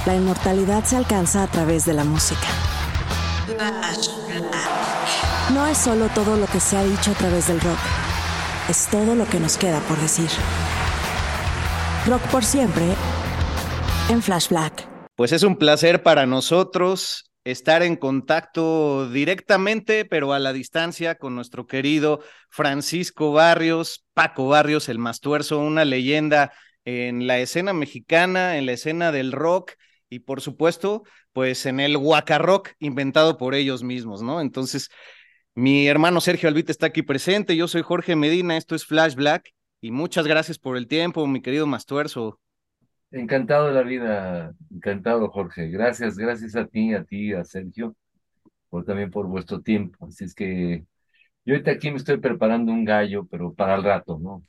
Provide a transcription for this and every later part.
La inmortalidad se alcanza a través de la música. No es solo todo lo que se ha dicho a través del rock, es todo lo que nos queda por decir. Rock por siempre en Flash Black. Pues es un placer para nosotros estar en contacto directamente, pero a la distancia, con nuestro querido Francisco Barrios, Paco Barrios, el Mastuerzo, una leyenda en la escena mexicana, en la escena del rock y por supuesto, pues en el Rock inventado por ellos mismos, ¿no? Entonces, mi hermano Sergio Albite está aquí presente, yo soy Jorge Medina, esto es Flash Black y muchas gracias por el tiempo, mi querido Mastuerzo. Encantado de la vida, encantado, Jorge. Gracias, gracias a ti, a Sergio, también por vuestro tiempo. Así es que yo ahorita aquí me estoy preparando un gallo, pero para el rato, ¿no?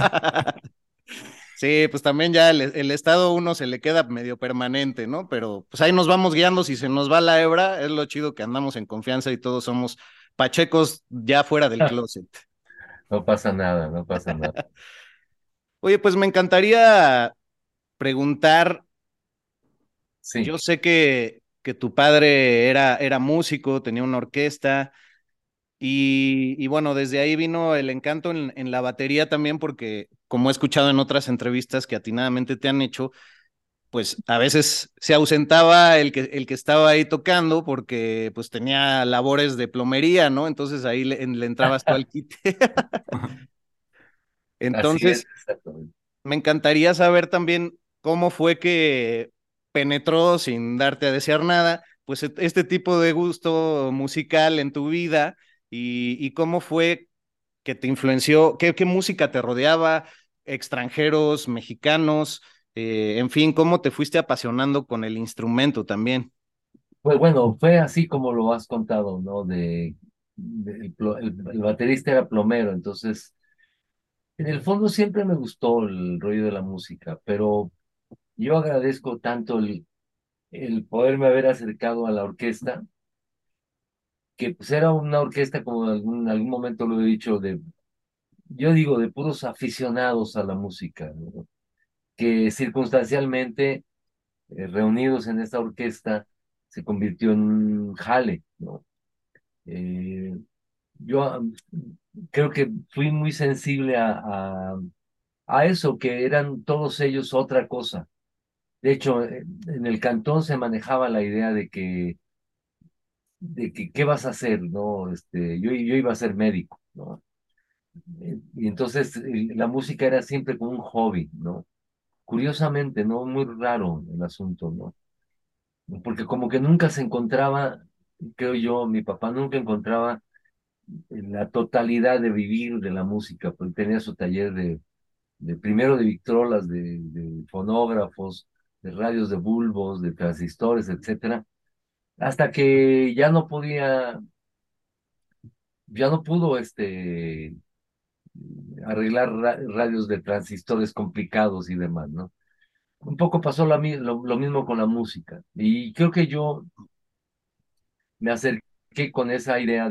Sí, pues también ya el estado uno se le queda medio permanente, ¿no? Pero pues ahí nos vamos guiando, si se nos va la hebra, es lo chido que andamos en confianza y todos somos pachecos ya fuera del closet. No pasa nada, no pasa nada. Oye, pues me encantaría preguntar, Sí, yo sé que tu padre era músico, tenía una orquesta, y bueno, desde ahí vino el encanto en la batería también, porque como he escuchado en otras entrevistas que atinadamente te han hecho, pues a veces se ausentaba el que estaba ahí tocando porque pues tenía labores de plomería, ¿no? Entonces ahí le entrabas tú al quite. así es, Entonces, exactamente. me encantaría saber también cómo fue que penetró sin darte a desear nada, pues este tipo de gusto musical en tu vida y cómo fue que te influenció, qué música te rodeaba, extranjeros, mexicanos, en fin, cómo te fuiste apasionando con el instrumento también. Pues bueno, fue así como lo has contado, ¿no? El baterista era plomero, entonces, en el fondo siempre me gustó el rollo de la música, pero yo agradezco tanto el poderme haber acercado a la orquesta, que pues era una orquesta, como en algún momento lo he dicho, yo digo, de puros aficionados a la música, ¿no? Que circunstancialmente, reunidos en esta orquesta, se convirtió en un jale, ¿no? Eh, yo creo que fui muy sensible a eso, que eran todos ellos otra cosa. De hecho, en el cantón se manejaba la idea de que qué vas a hacer, ¿no? Yo iba a ser médico, ¿no? Y entonces la música era siempre como un hobby, ¿no? Curiosamente, ¿no? Muy raro el asunto, ¿no? Porque como que nunca se encontraba, creo yo, mi papá nunca encontraba la totalidad de vivir de la música, porque tenía su taller de primero de victrolas, de fonógrafos, de radios de bulbos, de transistores, etcétera, hasta que ya no pudo arreglar radios de transistores complicados y demás, ¿no? Un poco pasó lo mismo con la música. Y creo que yo me acerqué con esa idea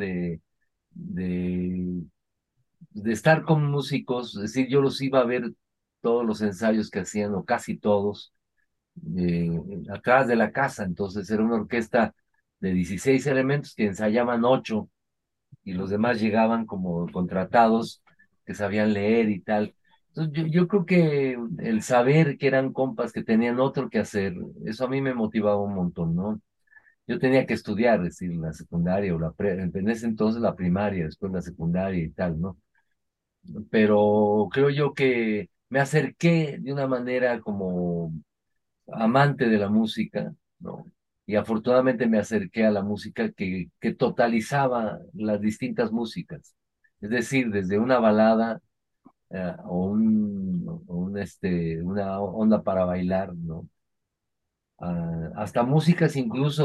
de, de estar con músicos, es decir, yo los iba a ver todos los ensayos que hacían, o casi todos, eh, atrás de la casa. Entonces era una orquesta de 16 elementos que ensayaban 8 y los demás llegaban como contratados que sabían leer y tal. Entonces yo creo que el saber que eran compas que tenían otro que hacer, eso a mí me motivaba un montón, ¿no? Yo tenía que estudiar, es decir, la secundaria en ese entonces la primaria, después la secundaria y tal, ¿no? Pero creo yo que me acerqué de una manera como amante de la música, ¿no? Y afortunadamente me acerqué a la música que totalizaba las distintas músicas. Es decir, desde una balada, una onda para bailar, ¿no? Hasta músicas incluso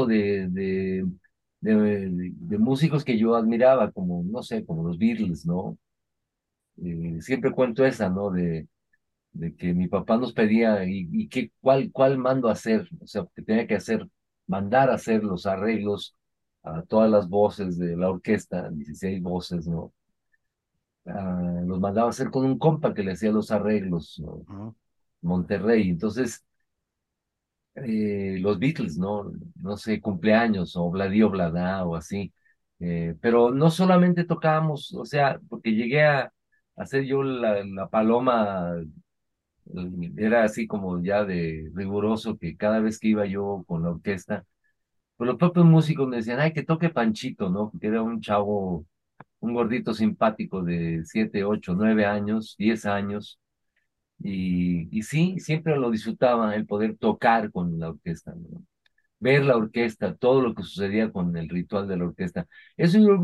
de músicos que yo admiraba, como, no sé, como los Beatles, ¿no? Siempre cuento esa, ¿no? De que mi papá nos pedía y que cuál mando a hacer, o sea, que tenía que mandar a hacer los arreglos a todas las voces de la orquesta, 16 voces, ¿no? Los mandaba a hacer con un compa que le hacía los arreglos, ¿no? Ujú. Monterrey. Entonces, los Beatles, ¿no? No sé, cumpleaños o Obladí Oblada o así. Pero no solamente tocábamos, o sea, porque llegué a hacer yo la paloma, era así como ya de riguroso que cada vez que iba yo con la orquesta, pues los propios músicos me decían, ay, que toque Panchito, ¿no? Porque era un chavo, un gordito simpático de 7, 8, 9 años, 10 años. Y sí, siempre lo disfrutaba el poder tocar con la orquesta, ¿no? Ver la orquesta, todo lo que sucedía con el ritual de la orquesta. Eso es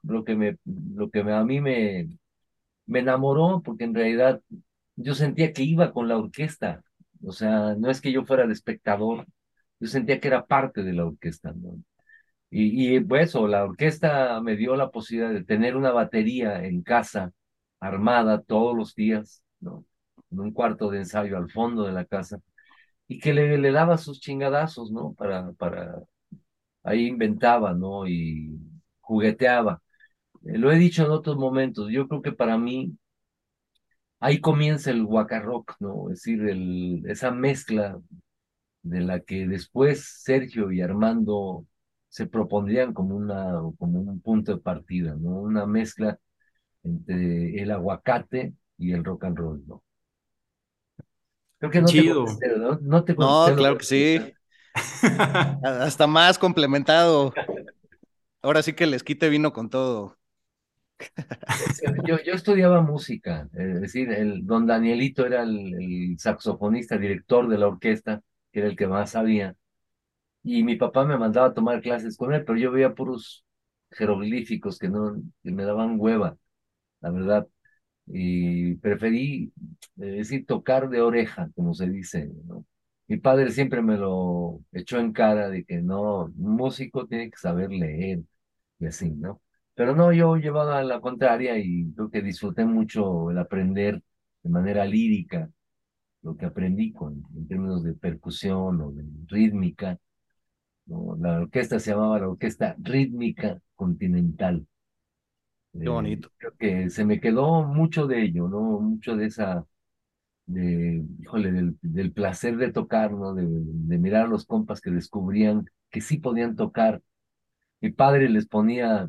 a mí me enamoró, porque en realidad yo sentía que iba con la orquesta. O sea, no es que yo fuera de espectador, yo sentía que era parte de la orquesta, ¿no? Y pues, o la orquesta me dio la posibilidad de tener una batería en casa, armada todos los días, ¿no? En un cuarto de ensayo al fondo de la casa, y que le daba sus chingadazos, ¿no? Ahí inventaba, ¿no? Y jugueteaba. Lo he dicho en otros momentos, yo creo que para mí ahí comienza el Rock, ¿no? Es decir, esa mezcla de la que después Sergio y Armando se propondrían como un punto de partida, ¿no? Una mezcla entre el aguacate y el rock and roll, ¿no? Creo que Qué no te chido. contesté, ¿no? No te contesté No, lo de claro la que orquesta. sí. Hasta más complementado. Ahora sí que les quite vino con todo. Yo estudiaba música, es decir, el don Danielito era el saxofonista, director de la orquesta, que era el que más sabía, y mi papá me mandaba a tomar clases con él, pero yo veía puros jeroglíficos que no, que me daban hueva, la verdad, y preferí, decir, tocar de oreja, como se dice, ¿no? Mi padre siempre me lo echó en cara de que no, un músico tiene que saber leer y así, ¿no? Pero no, yo llevaba la contraria y creo que disfruté mucho el aprender de manera lírica lo que aprendí en términos de percusión o de rítmica, ¿no? La orquesta se llamaba la Orquesta Rítmica Continental. Qué bonito. Creo que se me quedó mucho de ello, ¿no? Mucho de híjole, del placer de tocar, ¿no? De mirar a los compas que descubrían que sí podían tocar. Mi padre les ponía,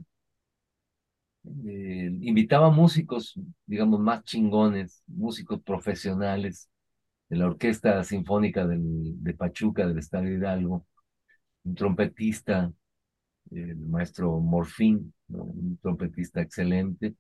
invitaba músicos, digamos, más chingones, músicos profesionales de la Orquesta Sinfónica de Pachuca, del Estado de Hidalgo, un trompetista, el maestro Morfín, ¿no? Un trompetista excelente.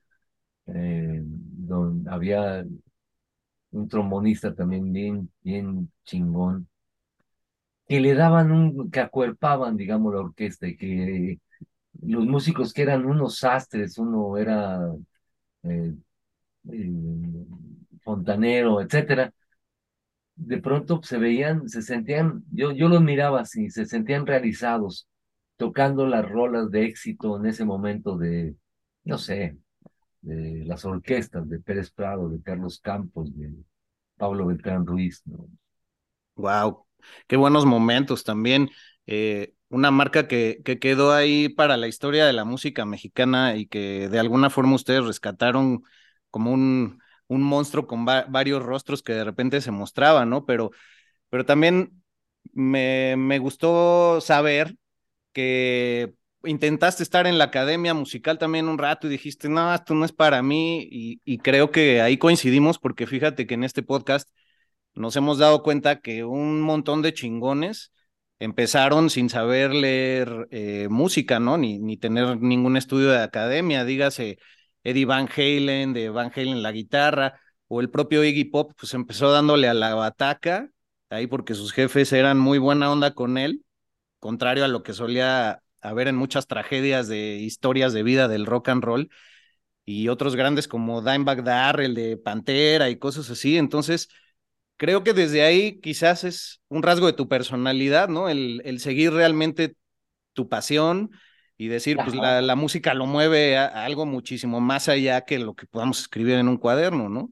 Había un trombonista también bien chingón, que le daban que acuerpaban, digamos, la orquesta, y que los músicos que eran unos sastres, uno era eh, eh, fontanero, etcétera, de pronto se veían, se sentían, yo los miraba así, se sentían realizados, tocando las rolas de éxito en ese momento no sé, de las orquestas de Pérez Prado, de Carlos Campos, de Pablo Beltrán Ruiz, ¿no? Wow, qué buenos momentos también. Una marca que quedó ahí para la historia de la música mexicana y que de alguna forma ustedes rescataron como un monstruo con varios rostros que de repente se mostraban, ¿no? Pero también me gustó saber que intentaste estar en la academia musical también un rato y dijiste, no, esto no es para mí, y creo que ahí coincidimos porque fíjate que en este podcast nos hemos dado cuenta que un montón de chingones empezaron sin saber leer música, ¿no? Ni tener ningún estudio de academia, dígase Eddie Van Halen, de Van Halen la guitarra, o el propio Iggy Pop, pues empezó dándole a la bataca, ahí porque sus jefes eran muy buena onda con él, contrario a lo que solía haber en muchas tragedias de historias de vida del rock and roll, y otros grandes como Dimebag Darrell de Pantera y cosas así. Entonces, creo que desde ahí quizás es un rasgo de tu personalidad, ¿no? El seguir realmente tu pasión y decir, pues Ajá. la música lo mueve a algo muchísimo más allá que lo que podamos escribir en un cuaderno, ¿no?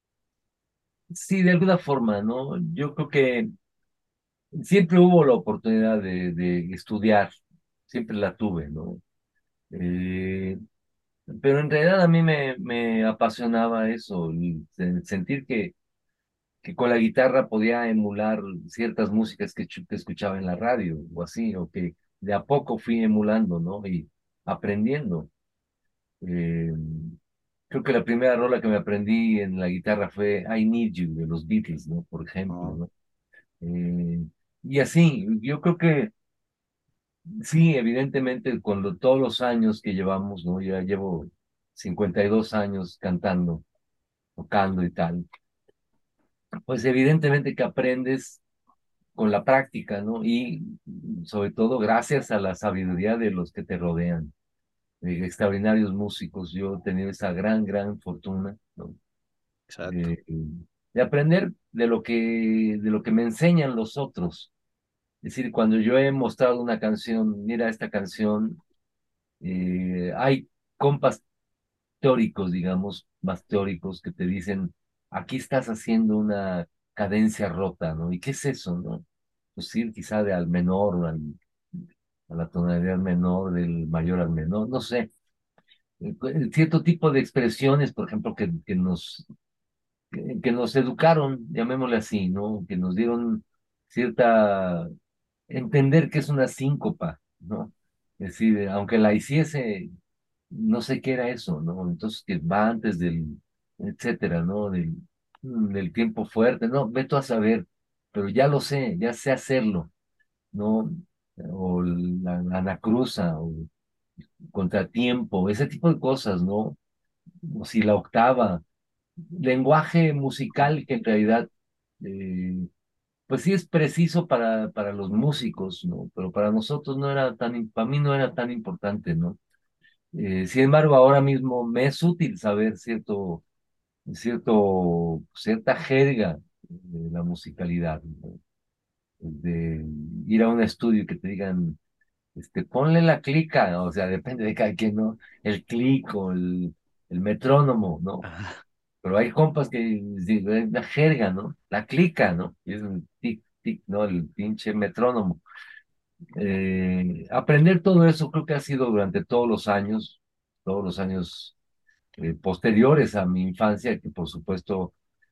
Sí, de alguna forma, ¿no? Yo creo que siempre hubo la oportunidad de estudiar, siempre la tuve, ¿no? Eh, pero en realidad a mí me apasionaba eso, sentir que con la guitarra podía emular ciertas músicas que escuchaba en la radio o así, o que de a poco fui emulando, ¿no? Y aprendiendo. Eh, Creo que la primera rola que me aprendí en la guitarra fue I Need You de los Beatles, ¿no? Por ejemplo, Oh, ¿no? Eh, y así, yo creo que sí, evidentemente, todos los años que llevamos, ¿no? Ya llevo 52 años cantando, tocando y tal, pues evidentemente que aprendes con la práctica, ¿no? Y sobre todo gracias a la sabiduría de los que te rodean, extraordinarios músicos. Yo he tenido esa gran fortuna, ¿no? exacto. Eh, de aprender de lo que me enseñan los otros. Es decir, cuando yo he mostrado una canción, mira esta canción, hay compas teóricos, digamos, más teóricos que te dicen, aquí estás haciendo una cadencia rota, ¿no? ¿Y qué es eso, no? Pues ir quizá de al menor o a la tonalidad menor, del mayor al menor, no sé. Cierto tipo de expresiones, por ejemplo, que nos educaron, llamémosle así, ¿no? Que nos dieron cierta, entender que es una síncopa, ¿no? Es decir, aunque la hiciese, no sé qué era eso, ¿no? Entonces, que va antes del, etcétera, ¿no? Del tiempo fuerte, no, ve tú a saber, pero ya sé hacerlo, ¿no? O la anacruza, o contratiempo, ese tipo de cosas, ¿no? O si la octava, lenguaje musical que en realidad, eh, pues sí es preciso para los músicos, ¿no? Pero para nosotros no era tan, para mí no era tan importante, ¿no? Sin embargo, ahora mismo me es útil saber cierta jerga de la musicalidad, ¿no? De ir a un estudio y que te digan, ponle la clica, o sea, depende de cada quien, ¿no? El clic o el metrónomo, ¿no? Ajá. Pero hay compas que es la jerga, ¿no? La clica, ¿no? Y es un tic, tic, ¿no? El pinche metrónomo. Aprender todo eso creo que ha sido durante todos los años posteriores a mi infancia, que por supuesto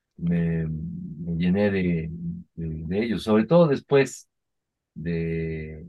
me llené de ellos, sobre todo después de,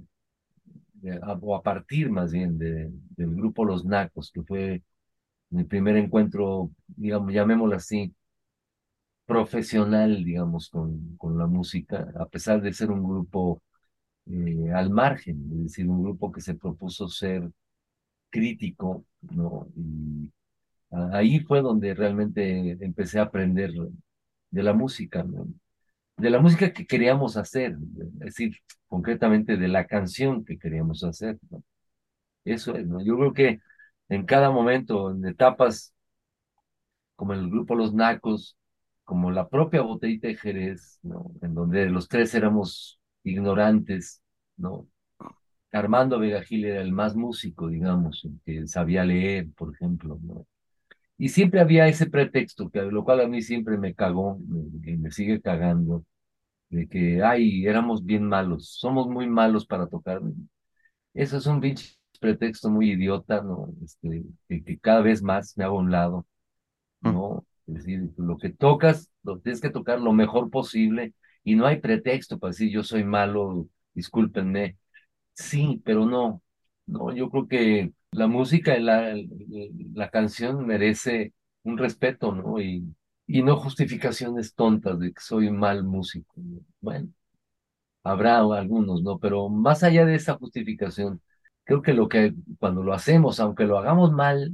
o a partir más bien del grupo Los Nacos, que fue mi primer encuentro, digamos, llamémoslo así, profesional, digamos, con la música, a pesar de ser un grupo al margen, es decir, un grupo que se propuso ser crítico, ¿no? Y ahí fue donde realmente empecé a aprender de la música, ¿no? De la música que queríamos hacer, es decir, concretamente de la canción que queríamos hacer, ¿no? Eso es, ¿no? Yo creo que en cada momento, en etapas como el grupo Los Nacos, como la propia Botellita de Jerez, ¿no? En donde los tres éramos ignorantes, ¿no? Armando Vega Gil era el más músico, digamos, el que sabía leer, por ejemplo, ¿no? Y siempre había ese pretexto, que lo cual a mí siempre me cagó, y me sigue cagando, de que, ay, éramos bien malos, somos muy malos para tocar. Eso es un pinche pretexto muy idiota, ¿no? Que cada vez más me hago a un lado, Mm. ¿no? Es decir, lo que tocas, lo tienes que tocar lo mejor posible y no hay pretexto para decir yo soy malo, discúlpenme. Sí, pero no, no, yo creo que la música y la canción merece un respeto, ¿no? Y no justificaciones tontas de que soy mal músico, ¿no? Bueno, habrá algunos, ¿no? Pero más allá de esa justificación, creo que cuando lo hacemos, aunque lo hagamos mal,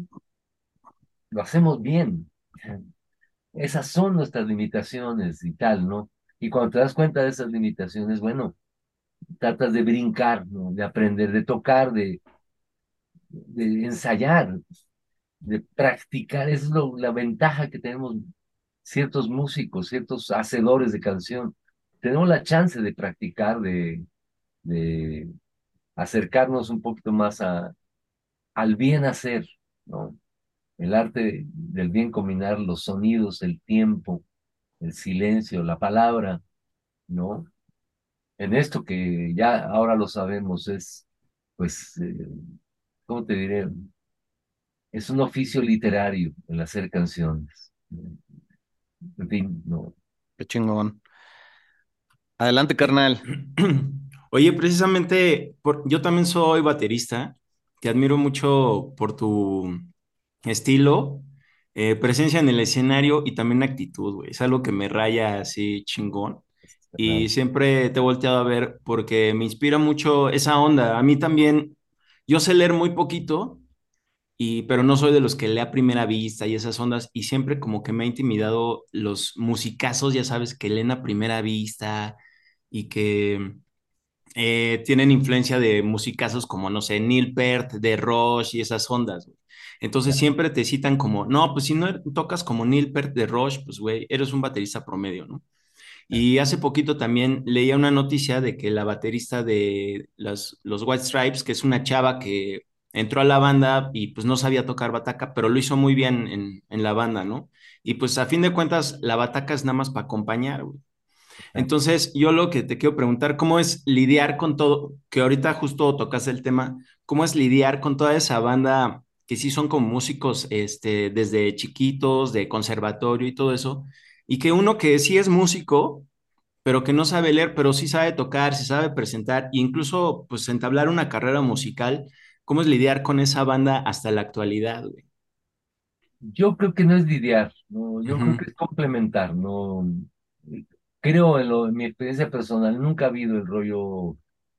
lo hacemos bien. Esas son nuestras limitaciones y tal, ¿no? Y cuando te das cuenta de esas limitaciones, bueno, tratas de brincar, ¿no? De aprender, de tocar, de ensayar, de practicar. Esa es la ventaja que tenemos ciertos músicos, ciertos hacedores de canción. Tenemos la chance de practicar, de acercarnos un poquito más al bien hacer, ¿no? El arte del bien combinar los sonidos, el tiempo, el silencio, la palabra, ¿no? En esto que ya ahora lo sabemos es, pues, ¿cómo te diré? Es un oficio literario el hacer canciones. En fin, no. Qué chingón. Adelante, carnal. Oye, precisamente, yo también soy baterista. Te admiro mucho por tu estilo, presencia en el escenario y también actitud, güey. Es algo que me raya así chingón. Y Carnal. siempre te he volteado a ver porque me inspira mucho esa onda. A mí también, yo sé leer muy poquito, pero no soy de los que lee a primera vista y esas ondas. Y siempre como que me ha intimidado los musicazos, ya sabes, que leen a primera vista y que tienen influencia de musicazos como, no sé, Neil Peart, de Rush y esas ondas, güey. Entonces siempre te citan como, no, pues si no tocas como Neil Peart de Rush, pues güey, eres un baterista promedio, ¿no? Y hace poquito también leía una noticia de que la baterista de los White Stripes, que es una chava que entró a la banda y pues no sabía tocar bataca, pero lo hizo muy bien en la banda, ¿no? Y pues a fin de cuentas, la bataca es nada más para acompañar, güey. Entonces, yo lo que te quiero preguntar, ¿cómo es lidiar con todo? Que ahorita justo tocas el tema, ¿cómo es lidiar con toda esa banda que sí son como músicos, desde chiquitos, de conservatorio y todo eso, y que uno que sí es músico, pero que no sabe leer, pero sí sabe tocar, sí sabe presentar, e incluso pues entablar una carrera musical, ¿cómo es lidiar con esa banda hasta la actualidad, güey? Yo creo que no es lidiar, no, yo creo Ujú, que es complementar, no. Creo en mi experiencia personal, nunca ha habido el rollo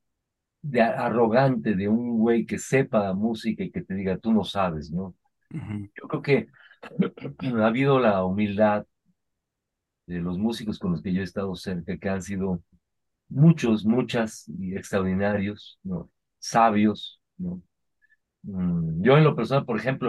arrogante de un güey que sepa música y que te diga, tú no sabes, ¿no? ujú, Yo creo que ha habido la humildad de los músicos con los que yo he estado cerca, que han sido muchos, muchas y extraordinarios, ¿no? Sabios, ¿no? Yo en lo personal, por ejemplo,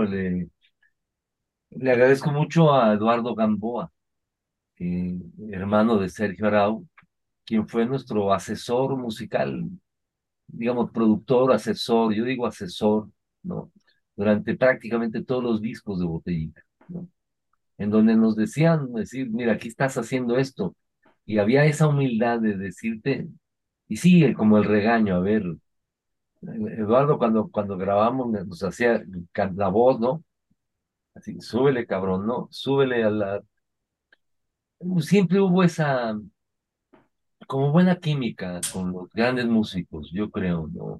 le agradezco mucho a Eduardo Gamboa, hermano de Sergio Arau, quien fue nuestro asesor musical, digamos, productor, asesor, yo digo asesor, ¿no? Durante prácticamente todos los discos de Botellita, ¿no? En donde nos decían, decir, mira, aquí estás haciendo esto. Y había esa humildad de decirte, y sí, como el regaño, a ver, Eduardo cuando grabamos nos hacía la voz, ¿no? Así, súbele, cabrón, ¿no? Súbele a la... Siempre hubo esa, como buena química con los grandes músicos, yo creo, ¿no?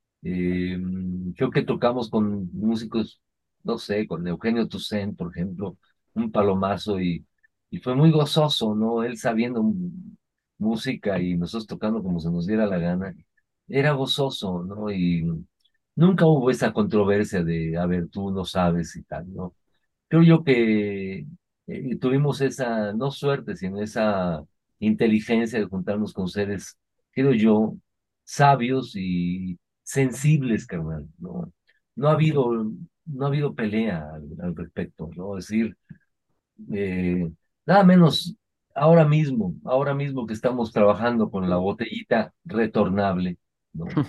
Creo que tocamos con músicos, no sé, con Eugenio Toussaint, por ejemplo, un palomazo y fue muy gozoso, ¿no? Él sabiendo música y nosotros tocando como se nos diera la gana. Era gozoso, ¿no? Y nunca hubo esa controversia de, a ver, tú no sabes y tal, ¿no? Creo yo que tuvimos esa, no suerte, sino esa inteligencia de juntarnos con seres, creo yo, sabios y sensibles, carnal, ¿no? No ha habido pelea al respecto, ¿no? Es decir, eh, nada menos ahora mismo que estamos trabajando con la botellita retornable, ¿no?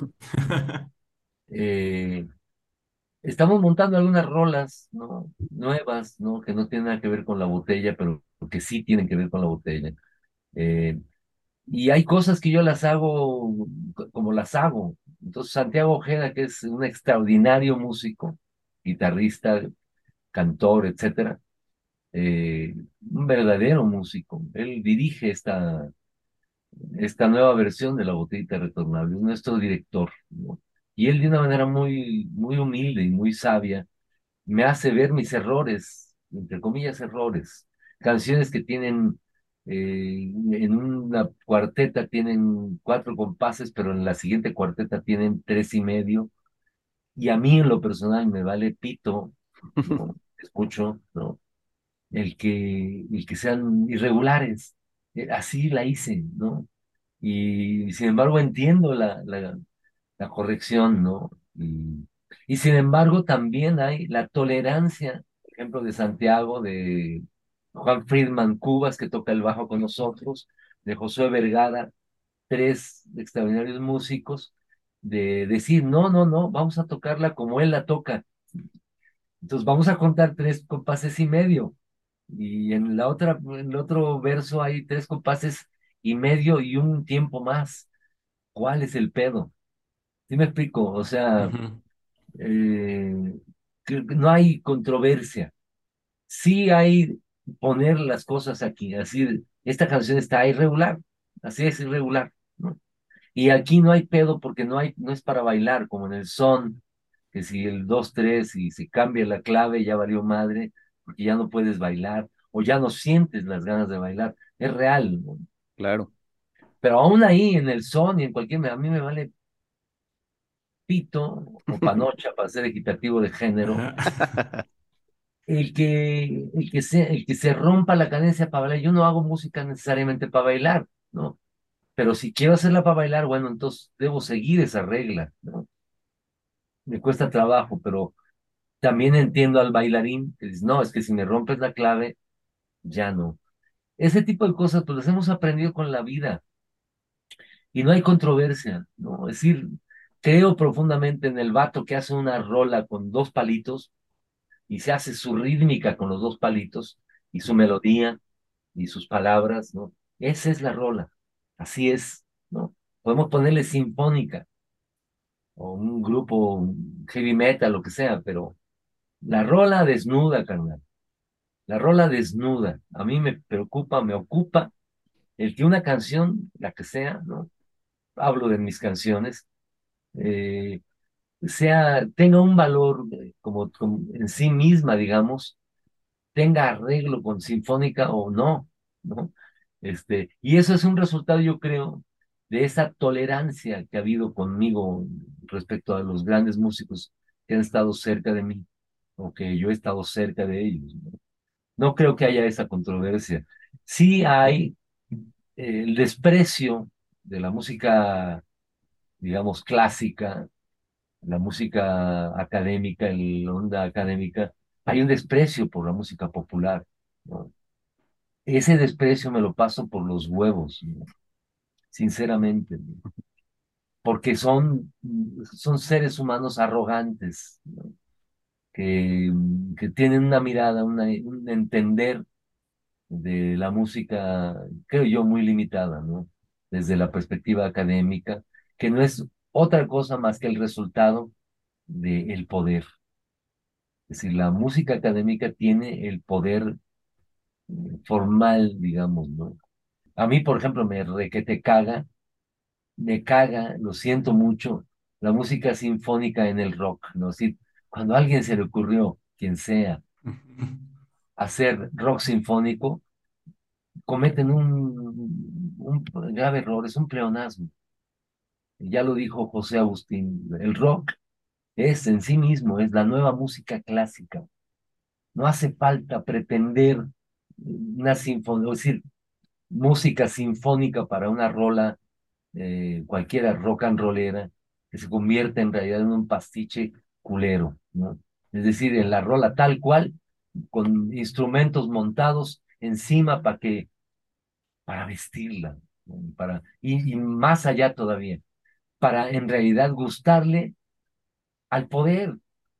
Eh, Estamos montando algunas rolas, ¿no? Nuevas, ¿no? Que no tienen nada que ver con la botella, pero que sí tienen que ver con la botella. Eh, y hay cosas que yo las hago como las hago. Entonces, Santiago Ojeda, que es un extraordinario músico, guitarrista, cantor, etcétera, un verdadero músico. Él dirige esta nueva versión de la botellita retornable, es nuestro director, ¿no? Y él de una manera muy, muy humilde y muy sabia me hace ver mis errores, entre comillas errores, canciones que tienen, en una cuarteta tienen 4 compases, pero en la siguiente cuarteta tienen 3 y medio, y a mí en lo personal me vale pito, ¿no? Escucho, ¿no? El que sean irregulares. Así la hice, ¿no? Y sin embargo entiendo la corrección, ¿no? Y sin embargo también hay la tolerancia, por ejemplo, de Santiago, de Juan Friedman Cubas, que toca el bajo con nosotros, de Josué Vergara, 3 extraordinarios músicos, de decir, no, no, no, vamos a tocarla como él la toca. Entonces vamos a contar 3 compases y medio. Y en el otro verso hay 3 compases y medio y un tiempo más. ¿Cuál es el pedo? ¿Sí me explico? O sea, ujú. eh, que no hay controversia. Sí hay poner las cosas aquí, así, esta canción está irregular, así es irregular, ¿no? Y aquí no hay pedo porque no es para bailar, como en el son, que si el 2 3 y se cambia la clave ya valió madre, porque ya no puedes bailar, o ya no sientes las ganas de bailar, es real, ¿no? Claro. Pero aún ahí, en el son y en cualquier, a mí me vale pito o panocha para ser equitativo de género, Ajá. el que se rompa la cadencia para bailar. Yo no hago música necesariamente para bailar, ¿no? Pero si quiero hacerla para bailar, bueno, entonces debo seguir esa regla, ¿no? Me cuesta trabajo, pero también entiendo al bailarín que dice, no, es que si me rompes la clave, ya no. Ese tipo de cosas, pues las hemos aprendido con la vida y no hay controversia, ¿no? Es decir, creo profundamente en el vato que hace una rola con 2 palitos y se hace su rítmica con los 2 palitos y su melodía y sus palabras, ¿no? Esa es la rola, así es, ¿no? Podemos ponerle sinfónica o un grupo heavy metal, lo que sea, pero la rola desnuda, carnal, la rola desnuda. A mí me preocupa, me ocupa el que una canción, la que sea, ¿no? Hablo de mis canciones, eh, tenga un valor como en sí misma, digamos, tenga arreglo con sinfónica o no, ¿no? Y eso es un resultado, yo creo, de esa tolerancia que ha habido conmigo respecto a los grandes músicos que han estado cerca de mí, o que yo he estado cerca de ellos, ¿no? No creo que haya esa controversia. Sí hay el desprecio de la música, digamos, clásica, la música académica, la onda académica, hay un desprecio por la música popular, ¿no? Ese desprecio me lo paso por los huevos, ¿no? Sinceramente, ¿no? Porque son seres humanos arrogantes, ¿no? Que tienen una mirada, un entender de la música, creo yo, muy limitada, ¿no? Desde la perspectiva académica, que no es otra cosa más que el resultado del poder. Es decir, la música académica tiene el poder formal, digamos, ¿no? A mí, por ejemplo, me requete caga, me caga, lo siento mucho, la música sinfónica en el rock, ¿no? Es decir, cuando a alguien se le ocurrió, quien sea, hacer rock sinfónico, cometen un grave error, es un pleonasmo. Ya lo dijo José Agustín, el rock es en sí mismo, es la nueva música clásica. No hace falta pretender una sinfonía, es decir, música sinfónica para una rola, cualquiera rock and rollera, que se convierte en realidad en un pastiche culero, ¿no? Es decir, en la rola tal cual, con instrumentos montados encima para vestirla, ¿no? Y más allá todavía, para en realidad gustarle al poder,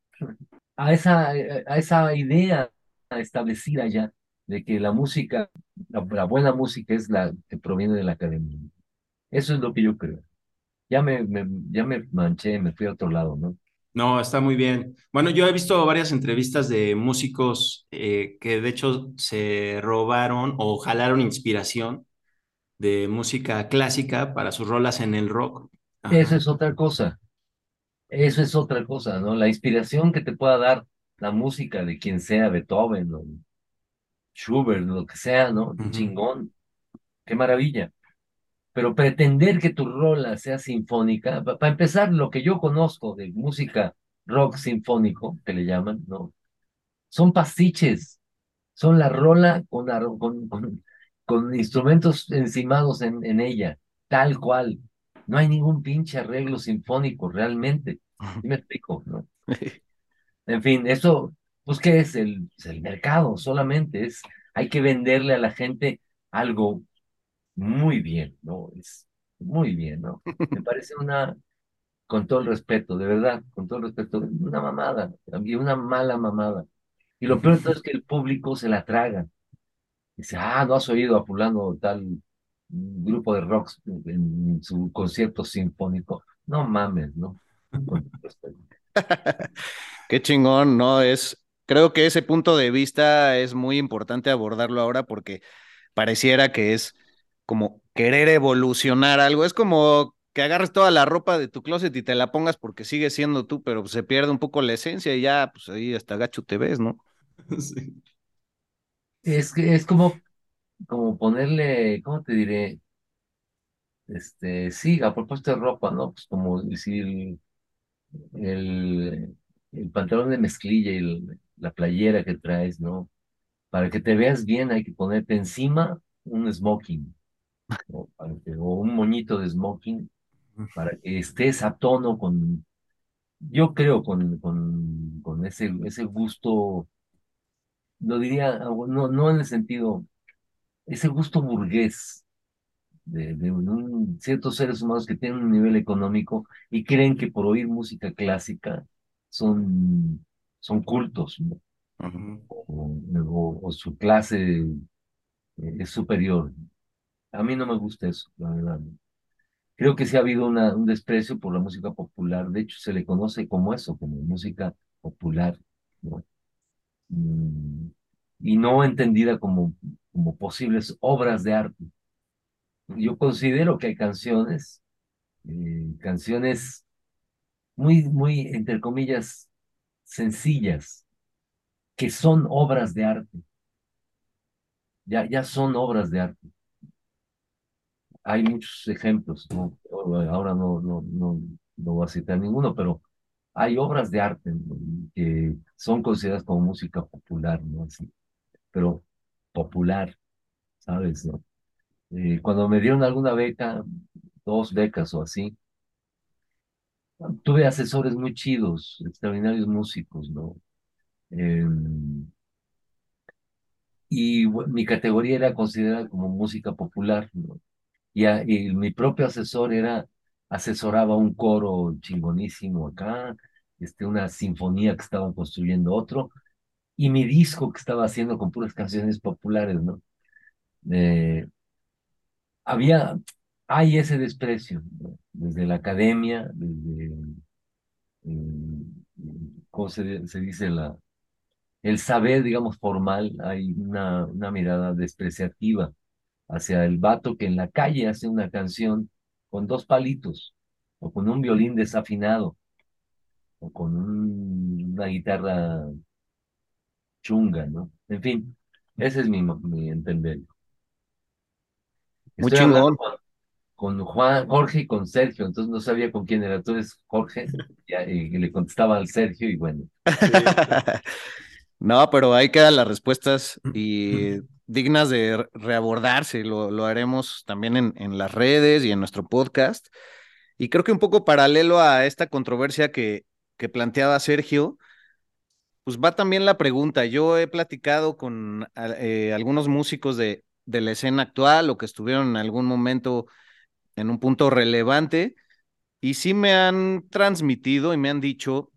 a esa idea establecida ya de que la música, la buena música es la que proviene de la academia. Eso es lo que yo creo. Ya me manché, me fui a otro lado, ¿no? No, está muy bien. Bueno, yo he visto varias entrevistas de músicos que de hecho se robaron o jalaron inspiración de música clásica para sus rolas en el rock. Eso Ajá. es otra cosa. Eso es otra cosa, ¿no? La inspiración que te pueda dar la música de quien sea, Beethoven o Schubert, lo que sea, ¿no? Ujú. Chingón, qué maravilla. Pero pretender que tu rola sea sinfónica, para empezar, lo que yo conozco de música rock sinfónico, que le llaman, ¿no? Son pastiches, son la rola con instrumentos encimados en ella, tal cual. No hay ningún pinche arreglo sinfónico realmente. ¿Sí me explico, no? En fin, eso, pues, ¿qué es el mercado? Solamente hay que venderle a la gente algo muy bien, ¿no? Es muy bien, ¿no? Me parece con todo el respeto, de verdad, con todo el respeto, una mamada, y una mala mamada. Y lo peor de todo es que el público se la traga. Dice, no has oído a fulano tal grupo de rock en su concierto sinfónico. No mames, ¿no? Con todo respeto. Qué chingón, ¿no? Creo que ese punto de vista es muy importante abordarlo ahora porque pareciera que es como querer evolucionar algo. Es como que agarres toda la ropa de tu closet y te la pongas porque sigues siendo tú, pero se pierde un poco la esencia y ya, pues ahí hasta gacho te ves, ¿no? Sí. Es que es como ponerle, ¿cómo te diré? Sí, a propósito de ropa, ¿no? Pues como decir el, el pantalón de mezclilla y la playera que traes, ¿no? Para que te veas bien hay que ponerte encima un smoking, ¿no? O un moñito de smoking para que estés a tono con, yo creo, con ese gusto, lo diría, no en el sentido, ese gusto burgués ciertos seres humanos que tienen un nivel económico y creen que por oír música clásica son, son cultos, ¿no? Ujú. O su clase es superior. A mí no me gusta eso, la verdad. Creo que sí ha habido un desprecio por la música popular. De hecho, se le conoce como eso, como música popular, ¿no? Mm, y no entendida como posibles obras de arte. Yo considero que hay canciones muy, entre comillas, sencillas, que son obras de arte. Ya son obras de arte. Hay muchos ejemplos, ¿no? Ahora no voy a citar ninguno, pero hay obras de arte, ¿no? Que son consideradas como música popular, ¿no? Así, pero popular, ¿sabes? ¿No? Cuando me dieron alguna beca, 2 becas o así, tuve asesores muy chidos, extraordinarios músicos, ¿no? Mi categoría era considerada como música popular, ¿no? Y mi propio asesor asesoraba un coro chingonísimo acá, una sinfonía que estaban construyendo otro, y mi disco que estaba haciendo con puras canciones populares, ¿no? Eh, había, hay ese desprecio, ¿no? Desde la academia, ¿cómo se dice? El saber, digamos, formal, hay una mirada despreciativa hacia el vato que en la calle hace una canción con 2 palitos, o con un violín desafinado, o con una guitarra chunga, ¿no? En fin, ese es mi entender. Muy Estoy hablando chingón. con Juan, Jorge y con Sergio, entonces no sabía con quién era. Tú eres Jorge, y le contestaba al Sergio, y bueno. Sí. No, pero ahí quedan las respuestas y dignas de reabordarse. Lo haremos también en las redes y en nuestro podcast. Y creo que un poco paralelo a esta controversia que planteaba Sergio, pues va también la pregunta. Yo he platicado con algunos músicos de la escena actual o que estuvieron en algún momento en un punto relevante y sí me han transmitido y me han dicho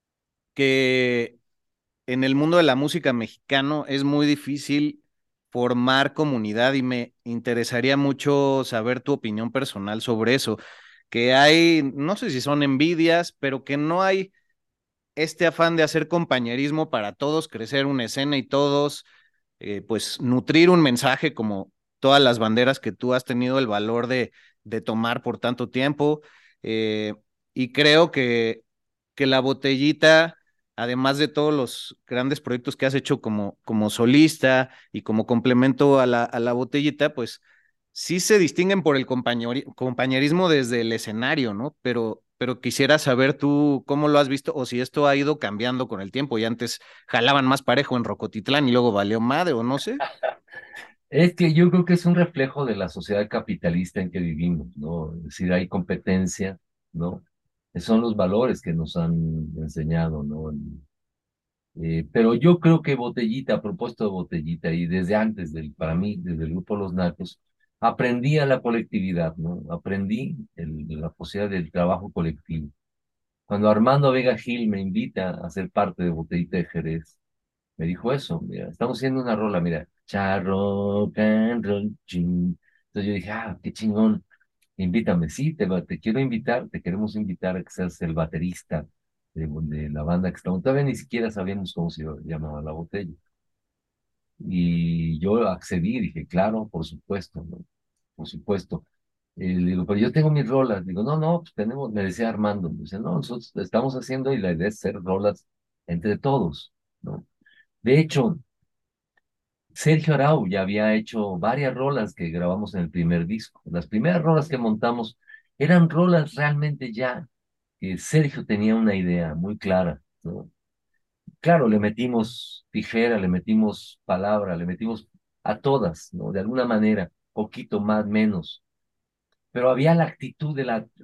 que en el mundo de la música mexicano es muy difícil formar comunidad y me interesaría mucho saber tu opinión personal sobre eso, que hay, no sé si son envidias, pero que no hay este afán de hacer compañerismo para todos, crecer una escena y todos, pues, nutrir un mensaje como todas las banderas que tú has tenido el valor de tomar por tanto tiempo. Eh, y creo que la botellita, además de todos los grandes proyectos que has hecho como solista y como complemento a la botellita, pues sí se distinguen por el compañerismo desde el escenario, ¿no? Pero quisiera saber tú cómo lo has visto o si esto ha ido cambiando con el tiempo y antes jalaban más parejo en Rocotitlán y luego valió madre o no sé. Es que yo creo que es un reflejo de la sociedad capitalista en que vivimos, ¿no? Es decir, hay competencia, ¿no? Son los valores que nos han enseñado, ¿no? Pero yo creo que Botellita, a propósito de Botellita, y desde antes para mí, desde el grupo Los Nacos, aprendí a la colectividad, ¿no? Aprendí la posibilidad del trabajo colectivo. Cuando Armando Vega Gil me invita a ser parte de Botellita de Jerez, me dijo eso, mira, estamos haciendo una rola, mira, charro, and roll, chin. Entonces yo dije, qué chingón, invítame, sí, te quiero invitar, te queremos invitar a que seas el baterista de la banda que estamos, todavía ni siquiera sabíamos cómo se llamaba la botella. Y yo accedí, dije, claro, por supuesto, ¿no? Por supuesto. Le digo, pero yo tengo mis rolas. Digo, no, no, pues tenemos, me decía Armando, me dice, no, nosotros estamos haciendo y la idea es hacer rolas entre todos, ¿no? De hecho, Sergio Arau ya había hecho varias rolas que grabamos en el primer disco. Las primeras rolas que montamos eran rolas realmente ya que Sergio tenía una idea muy clara, ¿no? Claro, le metimos tijera, le metimos palabra, le metimos a todas, ¿no? De alguna manera, poquito más, menos, pero había la actitud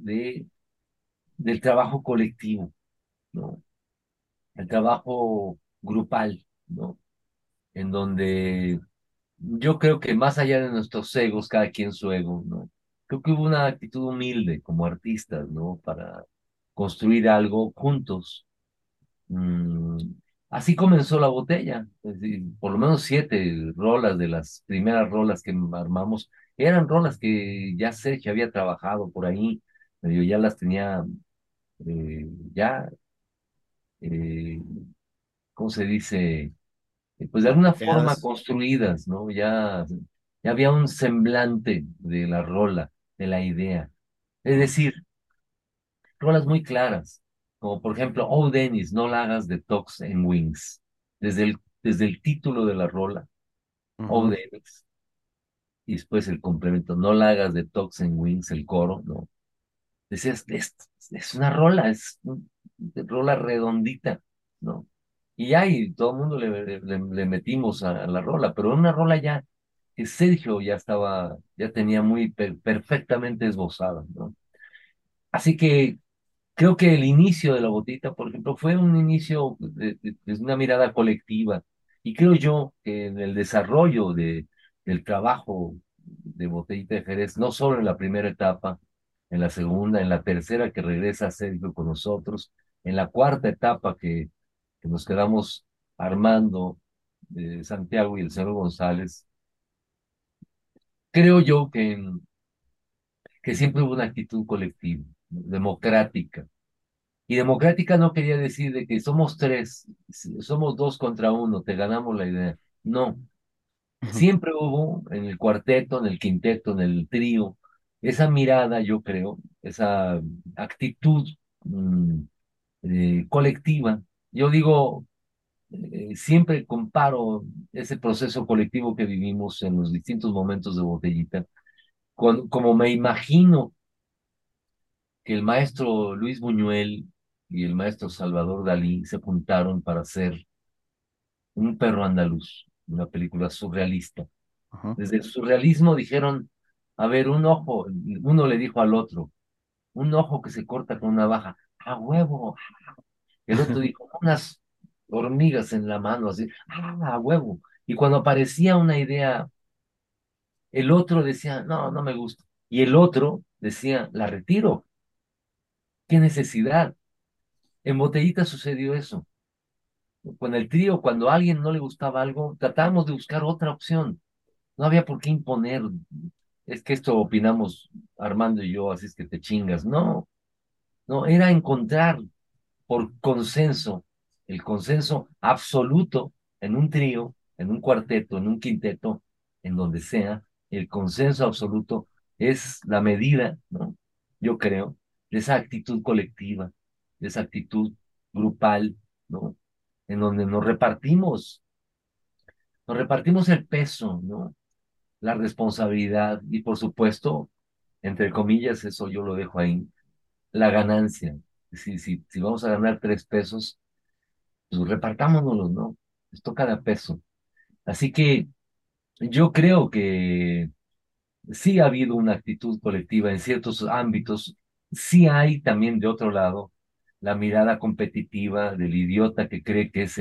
del trabajo colectivo, ¿no? El trabajo grupal, ¿no? En donde yo creo que más allá de nuestros egos, cada quien su ego, ¿no? Creo que hubo una actitud humilde como artistas, ¿no? Para construir algo juntos. Mm, Así comenzó la botella. Es decir, por lo menos 7 rolas de las primeras rolas que armamos eran rolas que ya Sergio había trabajado por ahí, medio ya las tenía ya, eh, ¿cómo se dice? Pues de alguna forma Mapeadas. construidas, ¿no? Ya había un semblante de la rola, de la idea. Es Ujú, decir, rolas muy claras, como por ejemplo, Oh Dennis, no la hagas de Tox en Wings. Desde el título de la rola, Oh ujú. Dennis, y después el complemento, no la hagas de Tox en Wings, el coro, ¿no? Decías, es una rola, es una rola redondita, ¿no? Y ahí todo el mundo le metimos a la rola, pero una rola ya que Sergio ya tenía muy perfectamente esbozada, ¿no? Así que creo que el inicio de la botita, por ejemplo, fue un inicio de una mirada colectiva. Y creo yo que en el desarrollo del trabajo de Botellita de Jerez, no solo en la primera etapa, en la segunda, en la tercera que regresa Sergio con nosotros, en la cuarta etapa que nos quedamos armando Santiago y el señor González, creo yo que siempre hubo una actitud colectiva, democrática. Y democrática no quería decir de que somos tres, somos 2 contra 1, te ganamos la idea. No, Ujú. siempre hubo en el cuarteto, en el quinteto, en el trío, esa mirada, yo creo, esa actitud mm, colectiva. Yo digo, siempre comparo ese proceso colectivo que vivimos en los distintos momentos de Botellita, como me imagino que el maestro Luis Buñuel y el maestro Salvador Dalí se juntaron para hacer Un perro andaluz, una película surrealista. Ujú. Desde el surrealismo dijeron, a ver, un ojo, uno le dijo al otro, un ojo que se corta con una navaja, a huevo. El otro dijo, unas hormigas en la mano, así, a huevo. Y cuando aparecía una idea, el otro decía, no, no me gusta. Y el otro decía, la retiro. ¿Qué necesidad? En Botellita sucedió eso. Con el trío, cuando a alguien no le gustaba algo, tratábamos de buscar otra opción. No había por qué imponer. Es que esto opinamos Armando y yo, así es que te chingas. No, no, era encontrar por consenso, el consenso absoluto en un trío, en un cuarteto, en un quinteto, en donde sea, el consenso absoluto es la medida, ¿no? Yo creo, de esa actitud colectiva, de esa actitud grupal, ¿no? En donde nos repartimos el peso, ¿no? La responsabilidad y por supuesto, entre comillas, eso yo lo dejo ahí, la ganancia. Si vamos a ganar 3 pesos, pues repartámonos, ¿no? Esto cada peso. Así que yo creo que sí ha habido una actitud colectiva en ciertos ámbitos. Sí hay también de otro lado la mirada competitiva del idiota que cree que es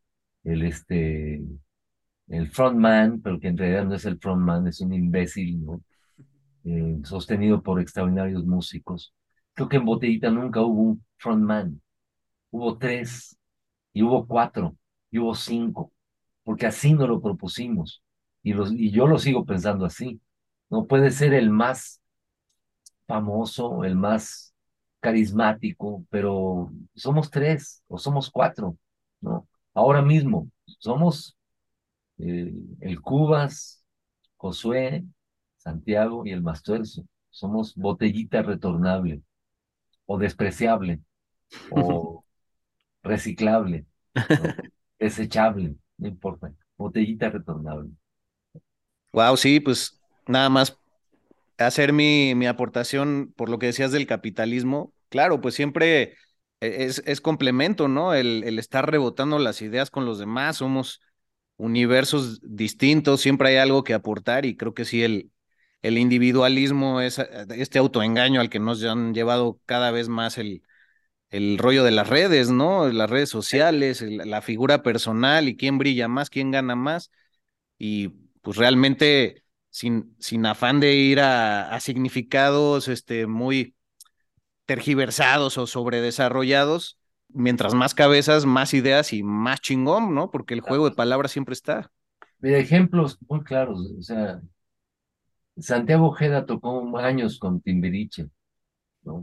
el frontman, pero que en realidad no es el frontman, es un imbécil, ¿no? Sostenido por extraordinarios músicos. Creo que en Botellita nunca hubo un frontman, hubo 3, y hubo 4, y hubo 5, porque así nos lo propusimos, y yo lo sigo pensando así. No puede ser el más famoso, el más carismático, pero somos 3 o somos 4, ¿no? Ahora mismo somos el Cubas, Josué, Santiago y el Mastuerzo. Somos botellita retornable, o despreciable, o reciclable, ¿no? Desechable, no importa. Botellita retornable. Wow, sí, pues nada más hacer mi aportación por lo que decías del capitalismo. Claro, pues siempre es complemento, ¿no? El estar rebotando las ideas con los demás, somos universos distintos, siempre hay algo que aportar y creo que sí, el individualismo es este autoengaño al que nos han llevado cada vez más el rollo de las redes, ¿no? Las redes sociales, la figura personal y quién brilla más, quién gana más y pues realmente sin afán de ir a significados muy tergiversados o sobredesarrollados, mientras más cabezas, más ideas y más chingón, ¿no? Porque el juego de palabras siempre está. Mira, ejemplos muy claros. O sea, Santiago Ojeda tocó años con Timbiriche, ¿no?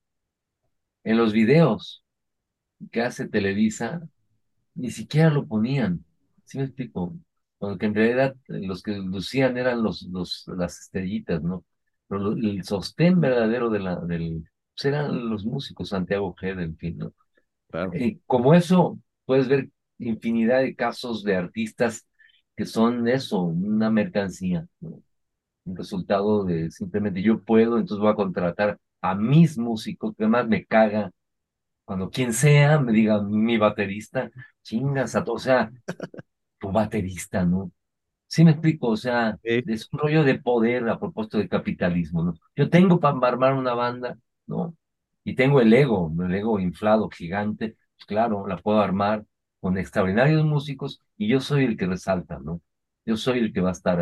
En los videos que hace Televisa, ni siquiera lo ponían. ¿Sí me explico? Porque en realidad los que lucían eran las estrellitas, ¿no? Pero el sostén verdadero pues eran los músicos, Santiago Ojeda, en fin, ¿no? Claro. Como eso, puedes ver infinidad de casos de artistas que son eso, una mercancía, ¿no? Un resultado de simplemente yo puedo, entonces voy a contratar a mis músicos, que además me caga cuando quien sea me diga mi baterista, chingas o sea, tu baterista, ¿no? Sí me explico, o sea, Sí. es un rollo de poder a propósito de capitalismo, ¿no? Yo tengo para armar una banda, ¿no? Y tengo el ego inflado, gigante, pues claro, la puedo armar con extraordinarios músicos y yo soy el que resalta, ¿no? Yo soy el que va a estar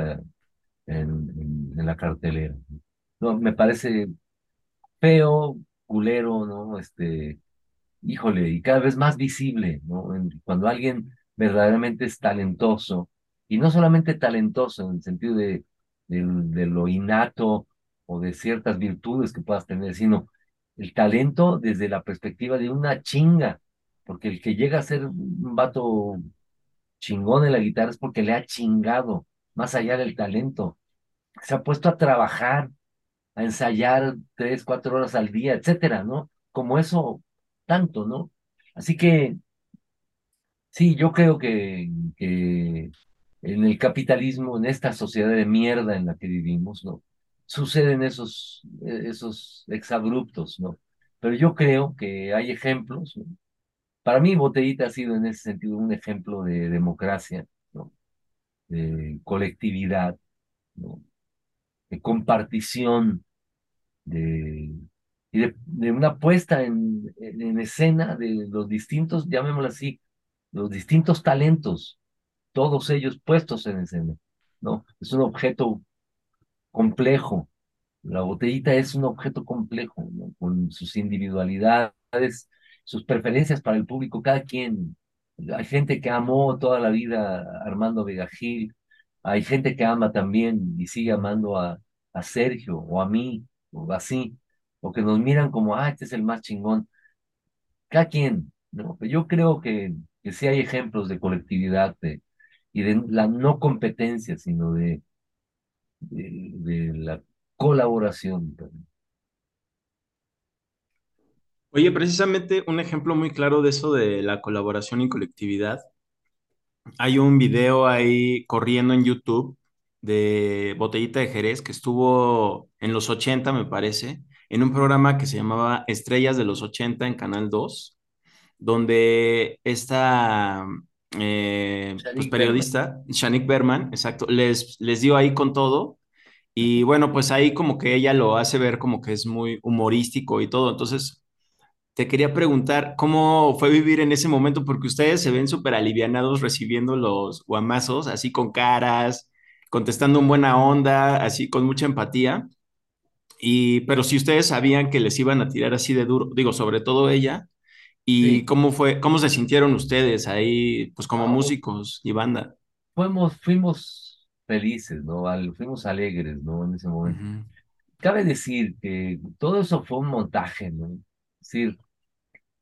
en la cartelera. No, me parece feo, culero, ¿no? Híjole, y cada vez más visible, ¿no? Cuando alguien verdaderamente es talentoso, y no solamente talentoso en el sentido de lo innato o de ciertas virtudes que puedas tener, sino el talento desde la perspectiva de una chinga, porque el que llega a ser un vato chingón en la guitarra es porque le ha chingado, más allá del talento, se ha puesto a trabajar, a ensayar 3, 4 horas al día, etcétera, ¿no? Como eso, tanto, ¿no? Así que sí, yo creo que en el capitalismo, en esta sociedad de mierda en la que vivimos, ¿no? Suceden esos exabruptos, ¿no? Pero yo creo que hay ejemplos, ¿no? Para mí, Botellita ha sido en ese sentido un ejemplo de democracia, ¿no? De colectividad, ¿no? De compartición de, y de una puesta en escena de los distintos, llamémoslo así, los distintos talentos, todos ellos puestos en escena, ¿no? Es un objeto complejo. La botellita es un objeto complejo, ¿no? Con sus individualidades, sus preferencias para el público, cada quien. Hay gente que amó toda la vida a Armando Vega Gil, hay gente que ama también y sigue amando a Sergio o a mí, o así, o que nos miran como, ah, este es el más chingón. Cada quien, ¿no? Pero yo creo que sí hay ejemplos de colectividad y de la no competencia, sino de la colaboración. Oye, precisamente un ejemplo muy claro de eso de la colaboración y colectividad. Hay un video ahí corriendo en YouTube de Botellita de Jerez que estuvo en los 80 me parece, en un programa que se llamaba Estrellas de los 80 en Canal 2 donde esta pues Shanik Berman. periodista, Shanik Berman, exacto, les dio ahí con todo. Y bueno, pues ahí como que ella lo hace ver como que es muy humorístico y todo. Entonces, te quería preguntar cómo fue vivir en ese momento, porque ustedes se ven súper alivianados recibiendo los guamazos, así con caras, contestando en buena onda, así con mucha empatía. Pero si ustedes sabían que les iban a tirar así de duro, digo, sobre todo ella, ¿y Sí, cómo fue, cómo se sintieron ustedes ahí, pues como no, músicos y banda? fuimos felices, ¿no? Fuimos alegres, ¿no? En ese momento. Ujú. Cabe decir que todo eso fue un montaje, ¿no? Es decir,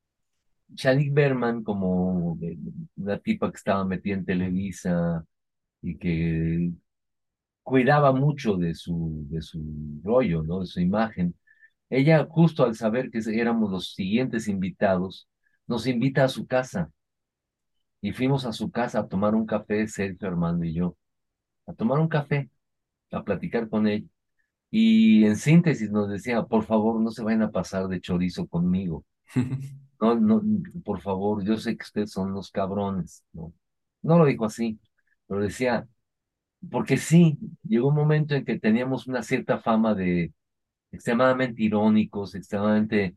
Shanik Berman, como una tipa que estaba metida en Televisa, y que cuidaba mucho de su rollo, ¿no? De su imagen. Ella, justo al saber que éramos los siguientes invitados, nos invita a su casa y fuimos a su casa a tomar un café, Sergio, Armando y yo, a tomar un café, a platicar con ella. Y en síntesis nos decía, por favor, no se vayan a pasar de chorizo conmigo. No, no, por favor, yo sé que ustedes son unos cabrones, ¿no? No lo dijo así, pero decía, porque sí, llegó un momento en que teníamos una cierta fama de extremadamente irónicos, extremadamente,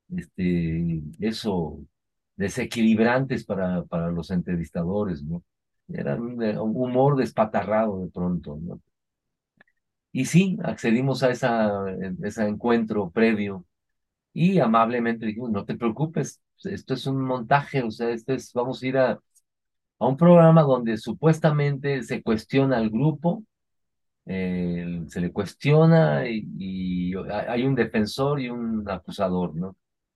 eso, desequilibrantes para los entrevistadores, ¿no? Era un humor despatarrado de pronto, ¿no? Y sí, accedimos a ese encuentro previo y amablemente dijimos, no te preocupes, esto es un montaje, o sea, vamos a ir a un programa donde supuestamente se cuestiona al grupo, se le cuestiona y hay un defensor y un acusador, ¿no?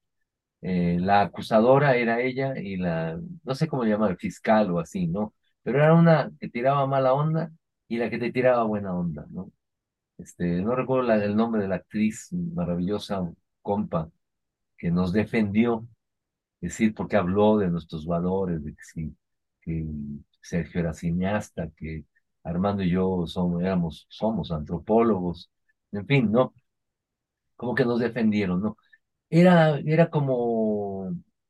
La acusadora era ella y no sé cómo le llama, el fiscal o así, ¿no? Pero era una que tiraba mala onda y la que te tiraba buena onda, ¿no? No recuerdo el nombre de la actriz maravillosa, compa, que nos defendió, es decir, porque habló de nuestros valores, de que sí, que Sergio era cineasta, que Armando y yo somos antropólogos, en fin, ¿no? Como que nos defendieron, ¿no? Era como,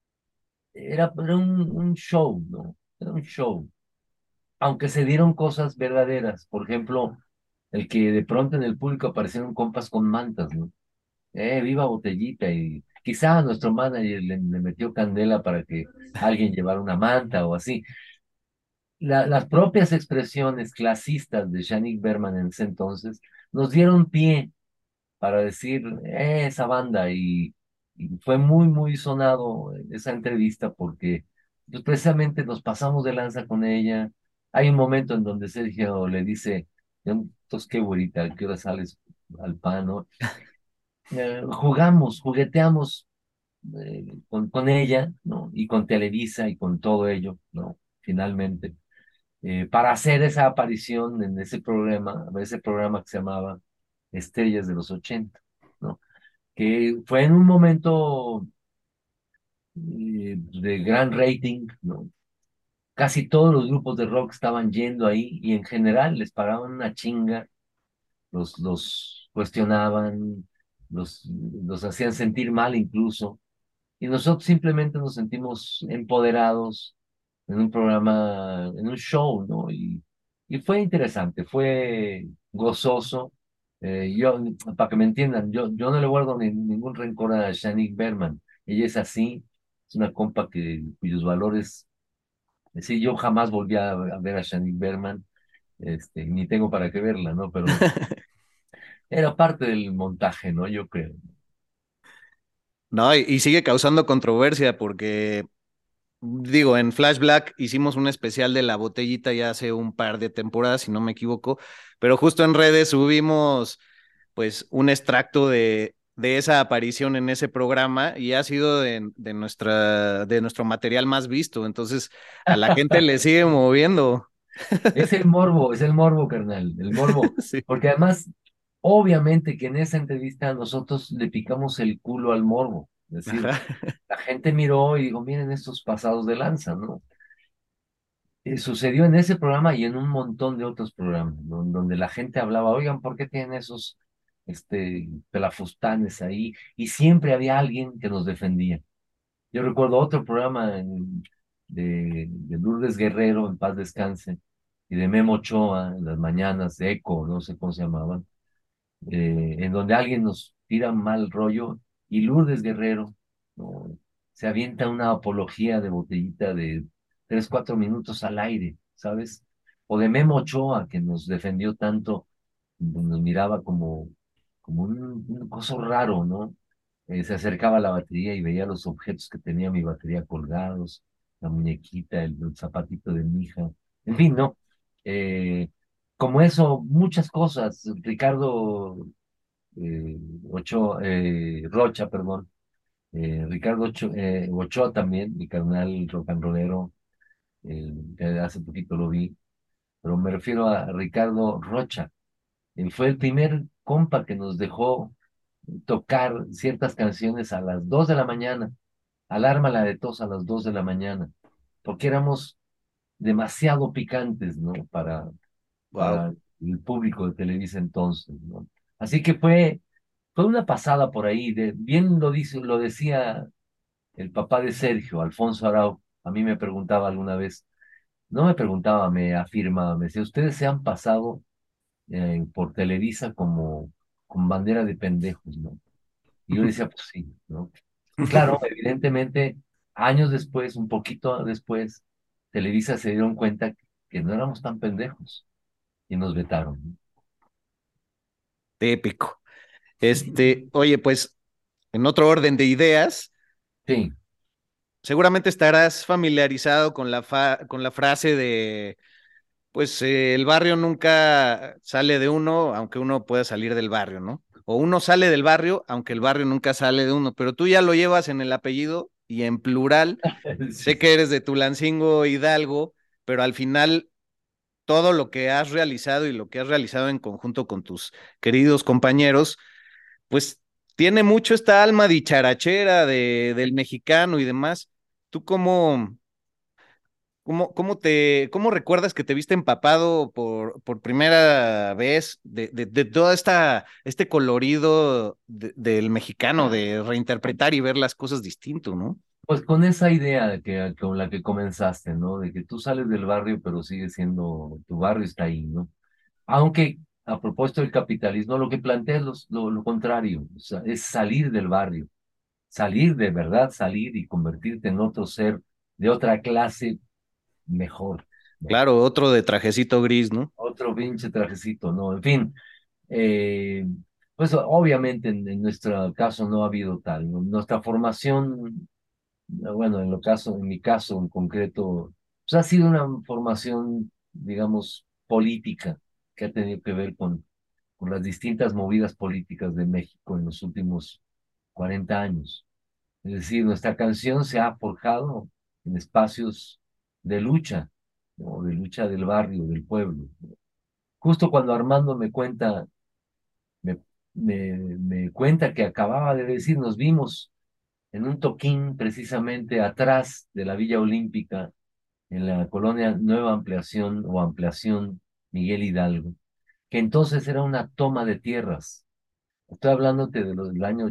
era un show, ¿no? Era un show, aunque se dieron cosas verdaderas, por ejemplo, el que de pronto en el público aparecieron compas con mantas, ¿no? Viva Botellita, y quizá nuestro manager le metió candela para que alguien llevara una manta o así. Las propias expresiones clasistas de Shanik Berman en ese entonces nos dieron pie para decir esa banda y fue muy, muy sonado esa entrevista porque pues, precisamente nos pasamos de lanza con ella. Hay un momento en donde Sergio le dice, entonces qué güerita, ¿a qué hora sales al pan, no? Jugamos, jugueteamos con ella, ¿no? Y con Televisa y con todo ello, ¿no? Finalmente, para hacer esa aparición en ese programa que se llamaba Estrellas de los 80, ¿no? Que fue en un momento de gran rating, ¿no? Casi todos los grupos de rock estaban yendo ahí y en general les pagaban una chinga, los cuestionaban, los hacían sentir mal incluso. Y nosotros simplemente nos sentimos empoderados en un programa, en un show, ¿no? Y fue interesante, fue gozoso. Para que me entiendan, yo no le guardo ningún rencor a Shanique Berman. Ella es así, es una compa cuyos valores, sí, yo jamás volví a ver a Shanique Berman, ni tengo para qué verla, ¿no? Pero era parte del montaje, ¿no? Yo creo. No, y sigue causando controversia porque, digo, en Flash Black hicimos un especial de la botellita ya hace un par de temporadas, si no me equivoco, pero justo en redes subimos pues un extracto de esa aparición en ese programa y ha sido de nuestro material más visto, entonces a la gente le sigue moviendo. Es el morbo, carnal, el morbo. Sí. Porque además, obviamente que en esa entrevista nosotros le picamos el culo al morbo. Es decir, Ajá. la gente miró y dijo, miren estos pasados de lanza, ¿no? Sucedió en ese programa y en un montón de otros programas, ¿no? Donde la gente hablaba, oigan, ¿por qué tienen esos pelafustanes ahí? Y siempre había alguien que nos defendía. Yo recuerdo otro programa de Lourdes Guerrero, en paz descanse, y de Memo Ochoa, en las mañanas, de Eco, no sé cómo se llamaban, en donde alguien nos tira mal rollo, y Lourdes Guerrero, ¿no? Se avienta una apología de botellita de 3, 4 minutos al aire, ¿sabes? O de Memo Ochoa, que nos defendió tanto, nos miraba como un coso raro, ¿no? Se acercaba a la batería y veía los objetos que tenía mi batería colgados, la muñequita, el zapatito de mi hija, en fin, ¿no? Eh, Como eso, muchas cosas. Ricardo Rocha, perdón, Ochoa también, mi carnal rock and rollero, que hace poquito lo vi. pero me refiero a Ricardo Rocha. Él fue el primer compa que nos dejó tocar ciertas canciones a las 2 de la mañana, Alármala de tos a las 2 de la mañana, porque éramos demasiado picantes, ¿no? Wow. Para el público de Televisa entonces, ¿no? Así que fue una pasada por ahí, bien lo decía el papá de Sergio, Alfonso Arau, a mí me preguntaba alguna vez, no me preguntaba, me afirmaba, me decía, ustedes se han pasado por Televisa como con bandera de pendejos, ¿no? Y yo decía, pues sí, ¿no? Claro, evidentemente, años después, un poquito después, Televisa se dieron cuenta que no éramos tan pendejos y nos vetaron, ¿no? Épico. Oye, pues en otro orden de ideas, Sí, seguramente estarás familiarizado con con la frase de, pues el barrio nunca sale de uno, aunque uno pueda salir del barrio, ¿no? O uno sale del barrio, aunque el barrio nunca sale de uno, pero tú ya lo llevas en el apellido y en plural. sí, Sé que eres de Tulancingo Hidalgo, pero al final todo lo que has realizado y lo que has realizado en conjunto con tus queridos compañeros, pues tiene mucho esta alma dicharachera del mexicano y demás. ¿Tú cómo recuerdas que te viste empapado por primera vez de toda este colorido del mexicano, de reinterpretar y ver las cosas distinto, ¿no? pues con esa idea con la que comenzaste, ¿no? De que tú sales del barrio, pero sigue siendo, tu barrio está ahí, ¿no? Aunque a propósito del capitalismo, lo que plantea es lo contrario, o sea, es salir del barrio, salir de verdad, salir y convertirte en otro ser de otra clase mejor, ¿no? Claro, otro de trajecito gris, ¿no? Otro pinche trajecito, ¿no? En fin, eh, pues obviamente en nuestro caso no ha habido tal, ¿no? Nuestra formación, bueno, en mi caso en concreto, pues ha sido una formación, digamos, política que ha tenido que ver con las distintas movidas políticas de México en los últimos 40 años. Es decir, nuestra canción se ha forjado en espacios de lucha, ¿no? De lucha del barrio, del pueblo. Justo cuando Armando me, me cuenta que acababa de decir, nos vimos en un toquín precisamente atrás de la Villa Olímpica, en la colonia Nueva Ampliación o Ampliación Miguel Hidalgo, que entonces era una toma de tierras. Estoy hablándote del año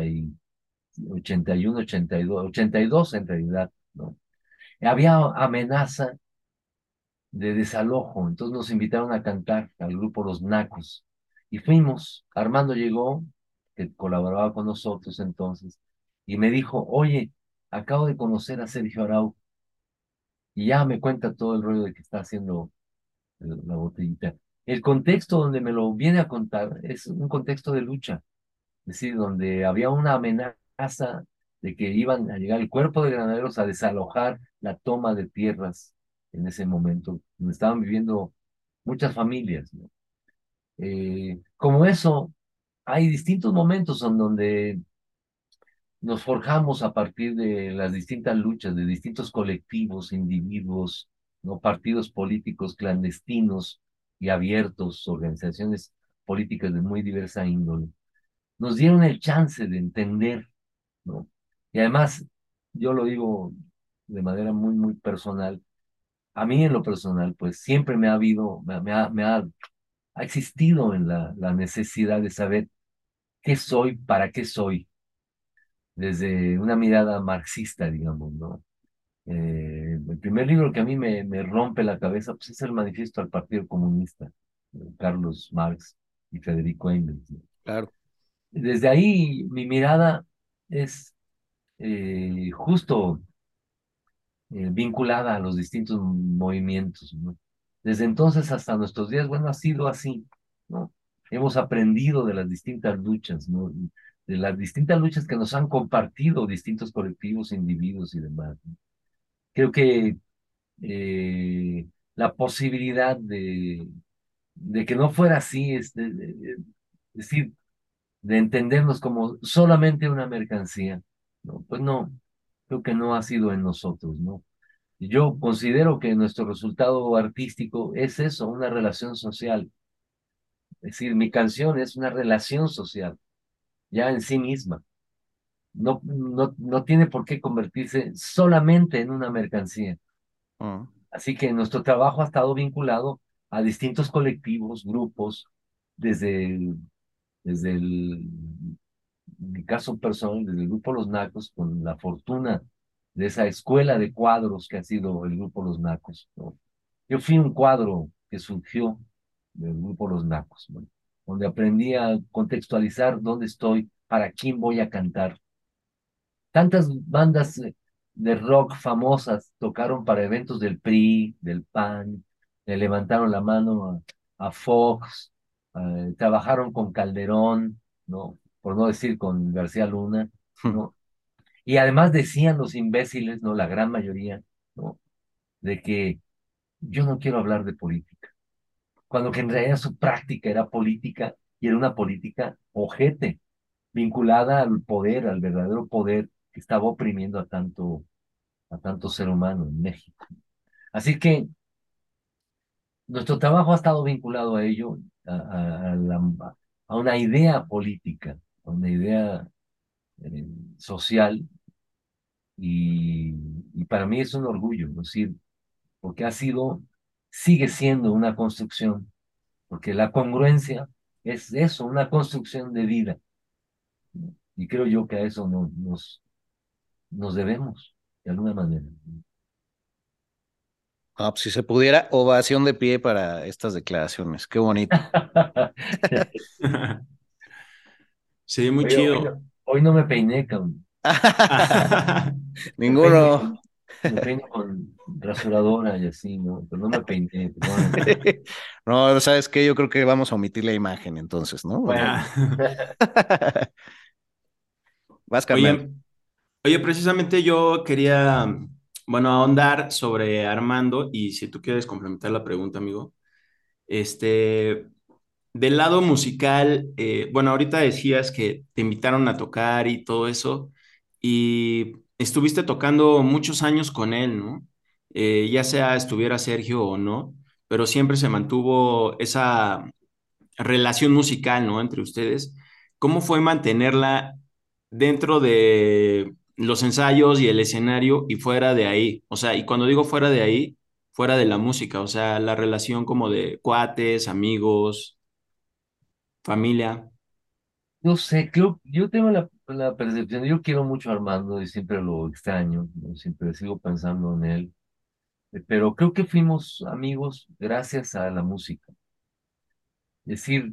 81, 82, 82 en realidad, ¿no? Había amenaza de desalojo, entonces nos invitaron a cantar al grupo Los Nacos y fuimos. Armando llegó, que colaboraba con nosotros entonces, y me dijo, oye, acabo de conocer a Sergio Arau y ya me cuenta todo el rollo de que está haciendo la botellita. El contexto donde me lo viene a contar es un contexto de lucha, es decir, donde había una amenaza de que iban a llegar el cuerpo de granaderos a desalojar la toma de tierras en ese momento, donde estaban viviendo muchas familias, ¿no? Como eso, hay distintos momentos en donde nos forjamos a partir de las distintas luchas de distintos colectivos, individuos, no partidos políticos clandestinos y abiertos, organizaciones políticas de muy diversa índole. Nos dieron el chance de entender, ¿no? Y además, yo lo digo de manera muy, muy personal, a mí en lo personal, pues siempre me ha habido, ha existido en la necesidad de saber qué soy, para qué soy, desde una mirada marxista, digamos, ¿no? El primer libro que a mí me rompe la cabeza pues, es el Manifiesto al Partido Comunista, de Carlos Marx y Federico Engels, ¿no? Claro. Desde ahí mi mirada es justo vinculada a los distintos movimientos, ¿no? Desde entonces hasta nuestros días, bueno, ha sido así, ¿no? Hemos aprendido de las distintas luchas, ¿no? De las distintas luchas que nos han compartido distintos colectivos, individuos y demás, ¿no? Creo que la posibilidad de que no fuera así, es decir, de entendernos como solamente una mercancía, ¿no? Pues no, creo que no ha sido en nosotros, ¿no? Y yo considero que nuestro resultado artístico es eso, una relación social. Es decir, mi canción es una relación social, ya en sí misma. No tiene por qué convertirse solamente en una mercancía. Mm. Así que nuestro trabajo ha estado vinculado a distintos colectivos, grupos, desde en mi caso personal, desde el grupo Los Nacos, con la fortuna de esa escuela de cuadros que ha sido el grupo Los Nacos, ¿no? Yo fui un cuadro que surgió del grupo Los Nacos, ¿no? Donde aprendí a contextualizar dónde estoy, para quién voy a cantar. Tantas bandas de rock famosas tocaron para eventos del PRI, del PAN, le levantaron la mano a Fox, trabajaron con Calderón, ¿no? Por no decir con García Luna, ¿no? Y además decían los imbéciles, ¿no? La gran mayoría, ¿no? De que yo no quiero hablar de política, cuando que en realidad su práctica era política y era una política ojete, vinculada al poder, al verdadero poder que estaba oprimiendo a tanto ser humano en México. Así que nuestro trabajo ha estado vinculado a ello, a una idea política, a una idea eh, social, y, y para mí es un orgullo, es decir, porque ha sido, sigue siendo una construcción, porque la congruencia es eso, una construcción de vida, ¿no? Y creo yo que a eso nos debemos, de alguna manera. Ah, pues si se pudiera, ovación de pie para estas declaraciones. Qué bonito. Sí, muy Oye, chido. hoy no me peiné, cabrón. Me peino, Ninguno. me peino con rasuradora y así, ¿no? Pero no me peiné, perdóname. No, ¿sabes qué? Yo creo que vamos a omitir la imagen entonces, ¿no? Bueno, Vas, carnal. Oye, oye, precisamente yo quería, bueno, ahondar sobre Armando y si tú quieres complementar la pregunta, amigo. Este, del lado musical, bueno, ahorita decías que te invitaron a tocar y todo eso, y estuviste tocando muchos años con él, ¿no? Ya sea estuviera Sergio o no, pero siempre se mantuvo esa relación musical, ¿no? Entre ustedes. ¿Cómo fue mantenerla dentro de los ensayos y el escenario y fuera de ahí? O sea, y cuando digo fuera de ahí, fuera de la música, o sea, la relación como de cuates, amigos, familia. no sé, creo, yo tengo la percepción, yo quiero mucho a Armando y siempre lo extraño, ¿no? Siempre sigo pensando en él, pero creo que fuimos amigos gracias a la música. Es decir,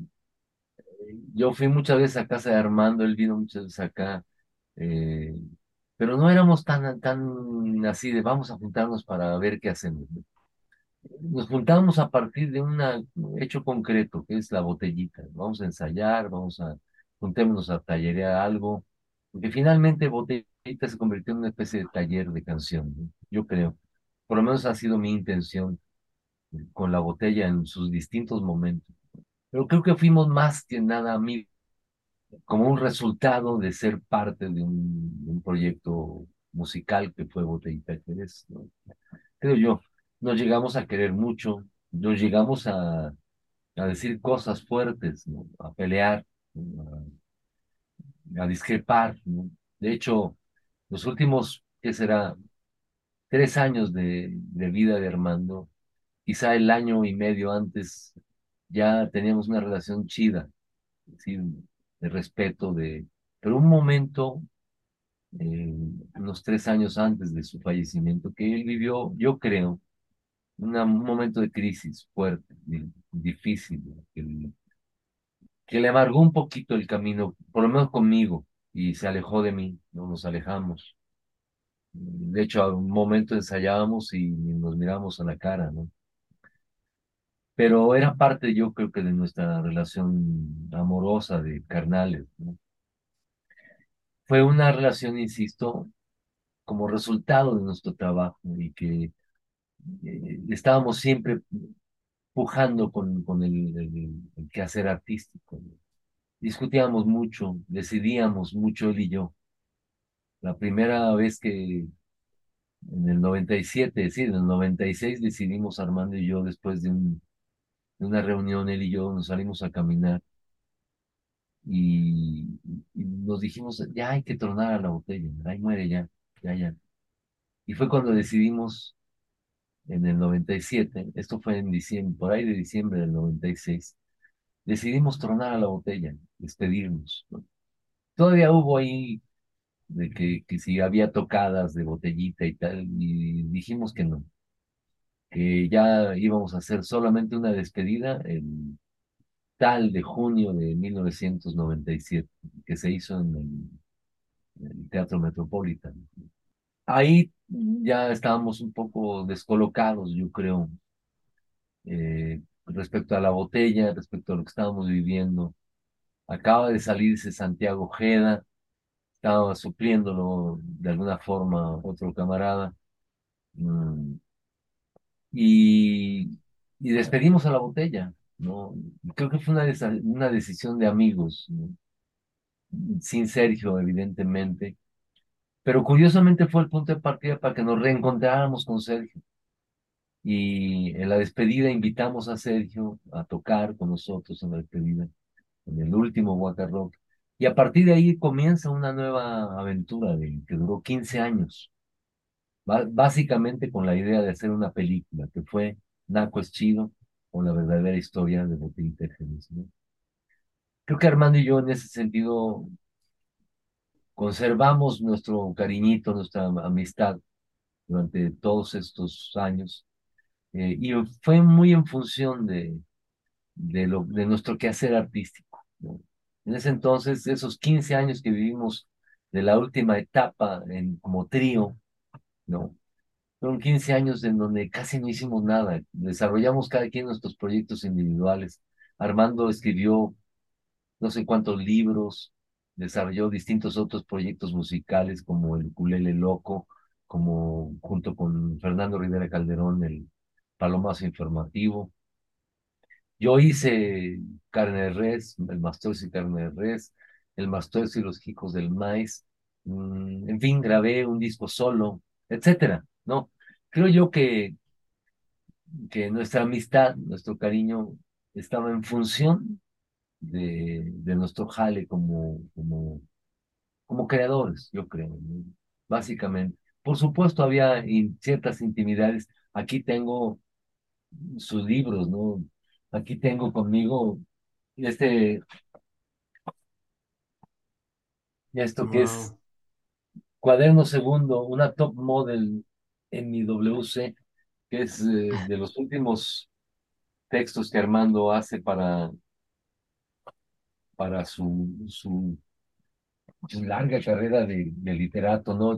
yo fui muchas veces a casa de Armando, él vino muchas veces acá, eh, pero no éramos tan así de vamos a juntarnos para ver qué hacemos, ¿no? Nos juntábamos a partir de un hecho concreto, que es la botellita. Vamos a ensayar, juntémonos a tallerear algo, porque finalmente Botellita se convirtió en una especie de taller de canción, ¿no? Yo creo. Por lo menos ha sido mi intención con la botella en sus distintos momentos. Pero creo que fuimos más que nada amigos, como un resultado de ser parte de un proyecto musical que fue Botellita Jerez, ¿no? Creo yo. Nos llegamos a querer mucho, nos llegamos a decir cosas fuertes, ¿no? A pelear, ¿no? A discrepar, ¿no? De hecho, los últimos, ¿qué será? 3 años de vida de Armando, quizá el año y medio antes ya teníamos una relación chida, es decir, de respeto, pero un momento, unos 3 años antes de su fallecimiento, que él vivió, yo creo, un momento de crisis fuerte, difícil, ¿no? Que le amargó un poquito el camino, por lo menos conmigo, y se alejó de mí, no nos alejamos. De hecho, a un momento ensayábamos y nos miramos a la cara, ¿no? Pero era parte, yo creo que de nuestra relación amorosa, de carnales, ¿no? Fue una relación, insisto, como resultado de nuestro trabajo y que estábamos siempre pujando con el quehacer artístico, ¿no? Discutíamos mucho, decidíamos mucho él y yo. La primera vez que En el 97, sí, en el 96 decidimos Armando y yo, después de una reunión, él y yo nos salimos a caminar y, y nos dijimos, ya hay que tronar a la botella, ahí muere ya, ya, ya. Y fue cuando decidimos en el 97, esto fue en diciembre, por ahí de diciembre del 96, decidimos tronar a la botella, despedirnos, ¿no? Todavía hubo ahí de que si había tocadas de botellita y tal, y dijimos que no, que ya íbamos a hacer solamente una despedida el tal de junio de 1997, que se hizo en el Teatro Metropolitan. Ahí ya estábamos un poco descolocados, yo creo, respecto a la botella, respecto a lo que estábamos viviendo. Acaba de salirse Santiago Ojeda, estaba supliéndolo de alguna forma otro camarada. mm, y, y despedimos a la botella, ¿no? Creo que fue una decisión de amigos, ¿no? Sin Sergio, evidentemente, pero curiosamente fue el punto de partida para que nos reencontráramos con Sergio. Y en la despedida invitamos a Sergio a tocar con nosotros en la despedida, en el último Waka Rock. Y a partir de ahí comienza una nueva aventura que duró 15 años, básicamente con la idea de hacer una película, que fue Naco es Chido, o la verdadera historia de Botellita de Jerez, ¿no? Creo que Armando y yo en ese sentido conservamos nuestro cariñito, nuestra amistad durante todos estos años, y fue muy en función de nuestro quehacer artístico, ¿no? En ese entonces, esos 15 años que vivimos de la última etapa como trío, ¿no? Fueron 15 años en donde casi no hicimos nada. Desarrollamos cada quien nuestros proyectos individuales. Armando escribió no sé cuántos libros, desarrolló distintos otros proyectos musicales como el Ukulele Loco, como junto con Fernando Rivera Calderón, el Palomazo Informativo. Yo hice Carne de Res, el Mastuerzo y Carne de Res, el Mastuerzo y los Hijos del Maíz. En fin, grabé un disco solo, etcétera, ¿no? Creo yo que nuestra amistad, nuestro cariño estaba en función de nuestro jale como creadores, yo creo, ¿no? Básicamente. Por supuesto, había ciertas intimidades. Aquí tengo sus libros, ¿no? Aquí tengo conmigo este, esto que es Wow. Cuaderno Segundo, una top model en mi WC, que es de los últimos textos que Armando hace para su larga carrera de literato, ¿no?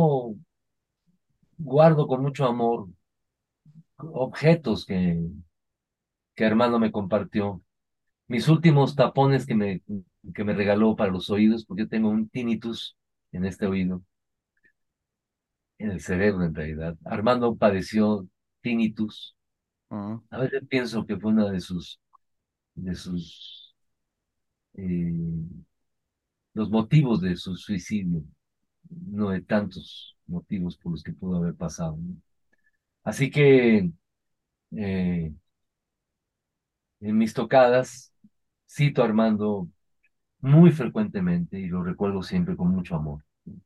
Guardo con mucho amor objetos que Armando me compartió. Mis últimos tapones que me regaló para los oídos, porque yo tengo un tinnitus en este oído, en el cerebro en realidad. Armando padeció tinnitus. Mm. A veces pienso que fue una de sus, eh, los motivos de su suicidio, no de tantos motivos por los que pudo haber pasado, ¿no? Así que eh, en mis tocadas cito a Armando muy frecuentemente y lo recuerdo siempre con mucho amor.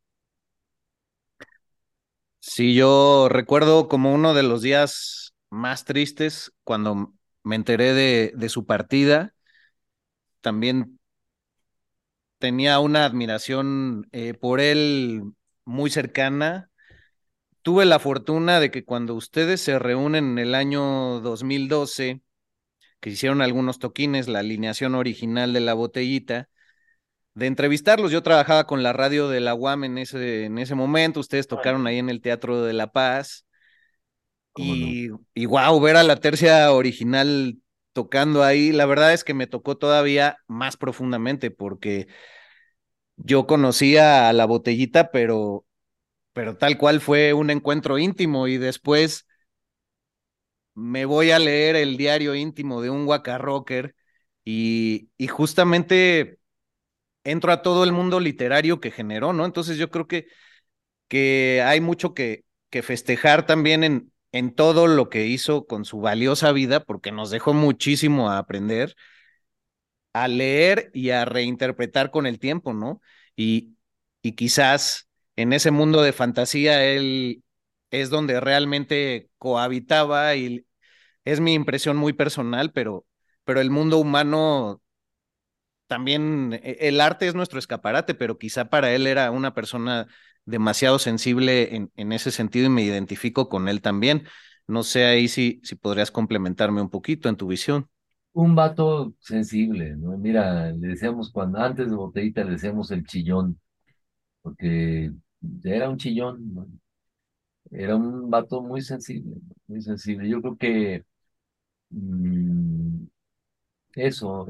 Sí, yo recuerdo como uno de los días más tristes cuando me enteré de su partida. También tenía una admiración por él muy cercana. Tuve la fortuna de que cuando ustedes se reúnen en el año 2012, que hicieron algunos toquines, la alineación original de la botellita, de entrevistarlos. Yo trabajaba con la radio de la UAM en ese momento, ustedes tocaron ahí en el Teatro de la Paz ¿Cómo no? y wow, ver a la tercia original tocando ahí, la verdad es que me tocó todavía más profundamente porque yo conocía a la botellita, pero tal cual fue un encuentro íntimo y después me voy a leer el diario íntimo de un Waka Rocker y justamente entro a todo el mundo literario que generó, ¿no? Entonces yo creo que hay mucho que festejar también en todo lo que hizo con su valiosa vida, porque nos dejó muchísimo a aprender, a leer y a reinterpretar con el tiempo, ¿no? Y, y quizás en ese mundo de fantasía él es donde realmente cohabitaba y es mi impresión muy personal, pero el mundo humano también, el arte es nuestro escaparate, pero quizá para él era una persona demasiado sensible en ese sentido y me identifico con él también. No sé ahí si podrías complementarme un poquito en tu visión. Un vato sensible, ¿no? Mira, le decíamos cuando, antes de Botellita, le decíamos el chillón, porque era un chillón, ¿no? Era un vato muy sensible, ¿no? Muy sensible. Yo creo que mm, eso,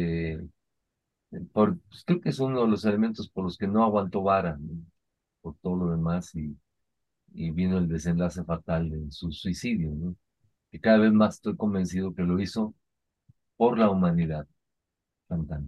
pues creo que es uno de los elementos por los que no aguantó vara, ¿no? Por todo lo demás, y vino el desenlace fatal de su suicidio, ¿no? Y cada vez más estoy convencido que lo hizo por la humanidad, cantando.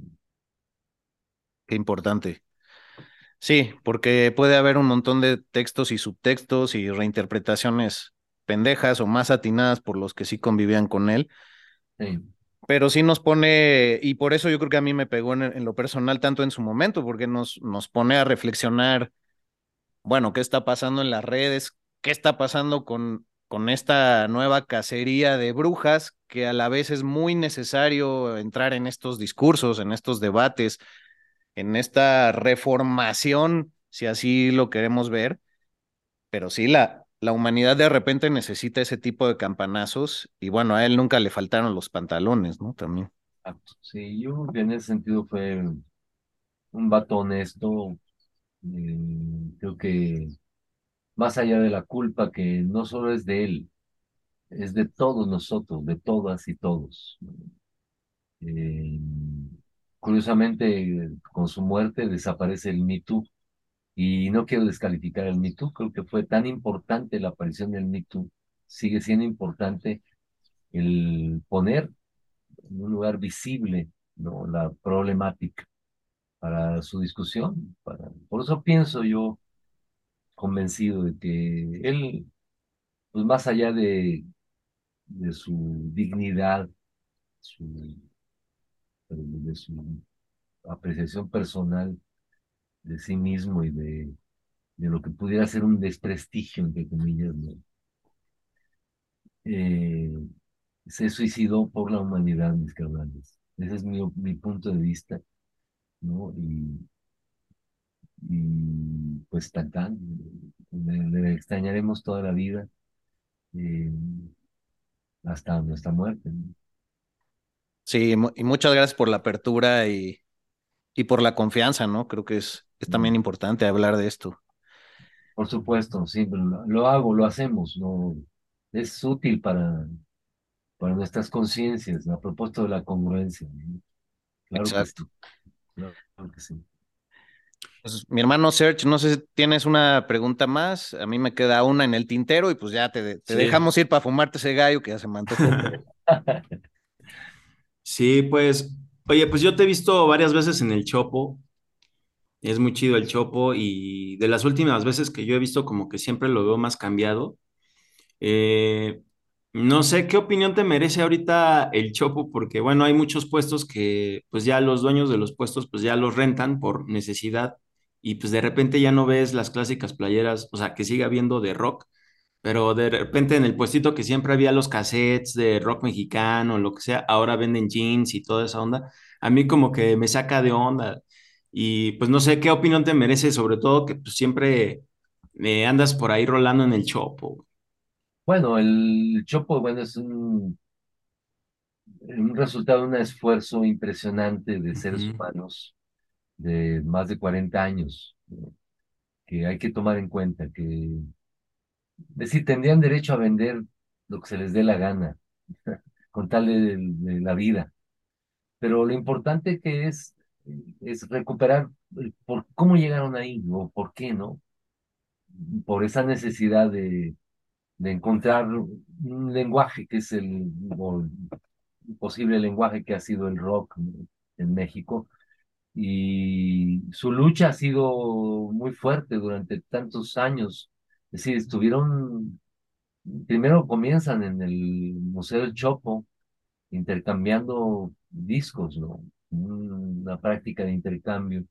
Qué importante. Sí, porque puede haber un montón de textos y subtextos y reinterpretaciones pendejas o más atinadas por los que sí convivían con él, Sí, pero sí nos pone, y por eso yo creo que a mí me pegó en lo personal tanto en su momento, porque nos pone a reflexionar, bueno, qué está pasando en las redes, qué está pasando con esta nueva cacería de brujas, que a la vez es muy necesario entrar en estos discursos, en estos debates, en esta reformación, si así lo queremos ver, pero sí, la humanidad de repente necesita ese tipo de campanazos y bueno, a él nunca le faltaron los pantalones, ¿no? También. exacto. Sí, yo creo que en ese sentido fue un vato honesto. Creo que más allá de la culpa, que no solo es de él, es de todos nosotros, de todas y todos. Eh, Curiosamente, con su muerte desaparece el Me Too. Y no quiero descalificar el Me Too, creo que fue tan importante la aparición del Me Too, sigue siendo importante el poner en un lugar visible, ¿no?, la problemática para su discusión. Por eso pienso yo, convencido de que él, pues más allá de su dignidad, su, de su apreciación personal de sí mismo y de lo que pudiera ser un desprestigio, entre comillas, ¿no? Eh, Se suicidó por la humanidad, mis carnales. Ese es mi punto de vista, ¿no? Y pues tan tan, le extrañaremos toda la vida, eh, hasta nuestra muerte, ¿no? Sí, y muchas gracias por la apertura y por la confianza, ¿no? Creo que es también No, importante hablar de esto. por supuesto, siempre lo hago, lo hacemos, ¿no? Es útil para nuestras conciencias, a propósito de la congruencia, ¿no? Claro que Exacto. sí, claro que sí. Pues, mi hermano Serge, no sé si tienes una pregunta más. A mí me queda una en el tintero y pues ya te Sí. dejamos ir para fumarte ese gallo que ya se me antojó. Pero Sí, pues, oye, pues yo te he visto varias veces en el Chopo, es muy chido el Chopo y de las últimas veces que yo he visto como que siempre lo veo más cambiado. Eh, no sé qué opinión te merece ahorita el Chopo, porque bueno, hay muchos puestos que pues ya los dueños de los puestos pues ya los rentan por necesidad y pues de repente ya no ves las clásicas playeras, o sea, que sigue habiendo de rock, pero de repente en el puestito que siempre había los cassettes de rock mexicano, lo que sea, ahora venden jeans y toda esa onda. A mí como que me saca de onda y pues no sé qué opinión te merece, sobre todo que pues siempre andas por ahí rolando en el Chopo. Bueno, el Chopo, bueno, es un resultado de un esfuerzo impresionante de seres Ujú. humanos de más de 40 años, ¿no?, que hay que tomar en cuenta, que es decir, tendrían derecho a vender lo que se les dé la gana, con tal de la vida. Pero lo importante que es recuperar por cómo llegaron ahí, o por qué, ¿no? Por esa necesidad de encontrar un lenguaje que es o el posible lenguaje que ha sido el rock, ¿no?, en México. Y su lucha ha sido muy fuerte durante tantos años, Es decir, primero comienzan en el Museo del Chopo, intercambiando discos, ¿no? Una práctica de intercambio.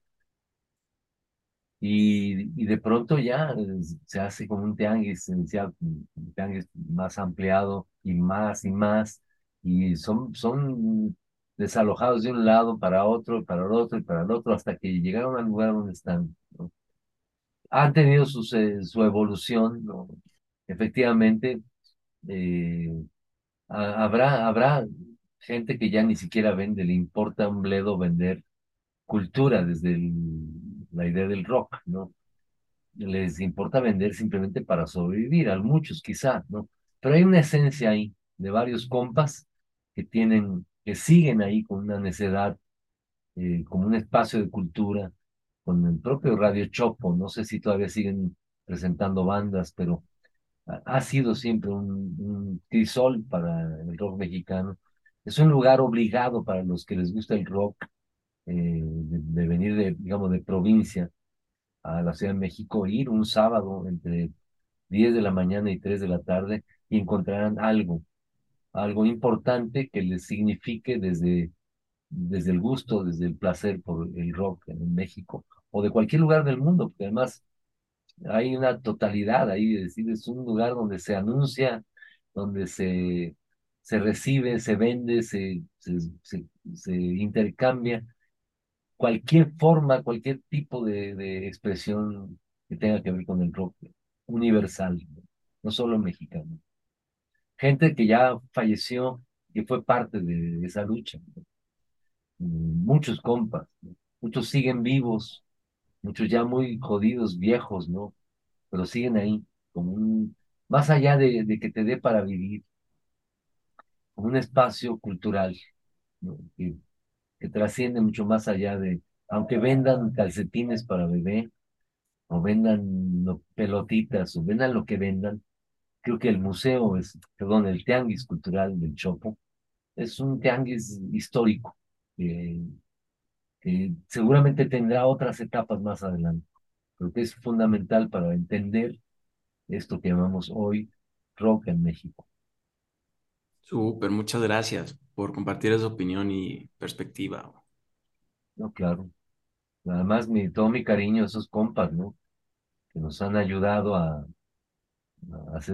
Y de pronto ya se hace como un tianguis, un tianguis más ampliado y más, y son desalojados de un lado para otro, para el otro y para el otro, hasta que llegaron al lugar donde están, ¿no? Han tenido su evolución, ¿no? Efectivamente, eh, habrá gente que ya ni siquiera vende, le importa un bledo vender cultura desde la idea del rock, ¿no? Les importa vender simplemente para sobrevivir, a muchos quizá, ¿no? Pero hay una esencia ahí de varios compas que siguen ahí con una necedad, como un espacio de cultura, con el propio Radio Chopo, no sé si todavía siguen presentando bandas, pero ha sido siempre un crisol para el rock mexicano. Es un lugar obligado para los que les gusta el rock, de venir digamos, de provincia a la Ciudad de México, ir un sábado entre 10 de la mañana y 3 de la tarde y encontrarán algo importante que les signifique desde el gusto, desde el placer por el rock en México o de cualquier lugar del mundo, porque además hay una totalidad ahí, es decir, es un lugar donde se anuncia, donde se recibe, se vende, se intercambia cualquier forma, cualquier tipo de expresión que tenga que ver con el rock universal, ¿no? No solo mexicano. Gente que ya falleció, que fue parte de esa lucha, ¿no? Muchos compas, ¿no? Muchos siguen vivos, muchos ya muy jodidos, viejos, ¿no? Pero siguen ahí, como más allá de que te dé para vivir, como un espacio cultural, ¿no? Que trasciende mucho más allá aunque vendan calcetines para bebé, o vendan pelotitas, o vendan lo que vendan, creo que perdón, el Tianguis Cultural del Chopo es un tianguis histórico, que, que seguramente tendrá otras etapas más adelante. Creo que es fundamental para entender esto que llamamos hoy rock en México. Súper, muchas gracias por compartir esa opinión y perspectiva. No, claro. Además, todo mi cariño a esos compas, ¿no? Que nos han ayudado a hacer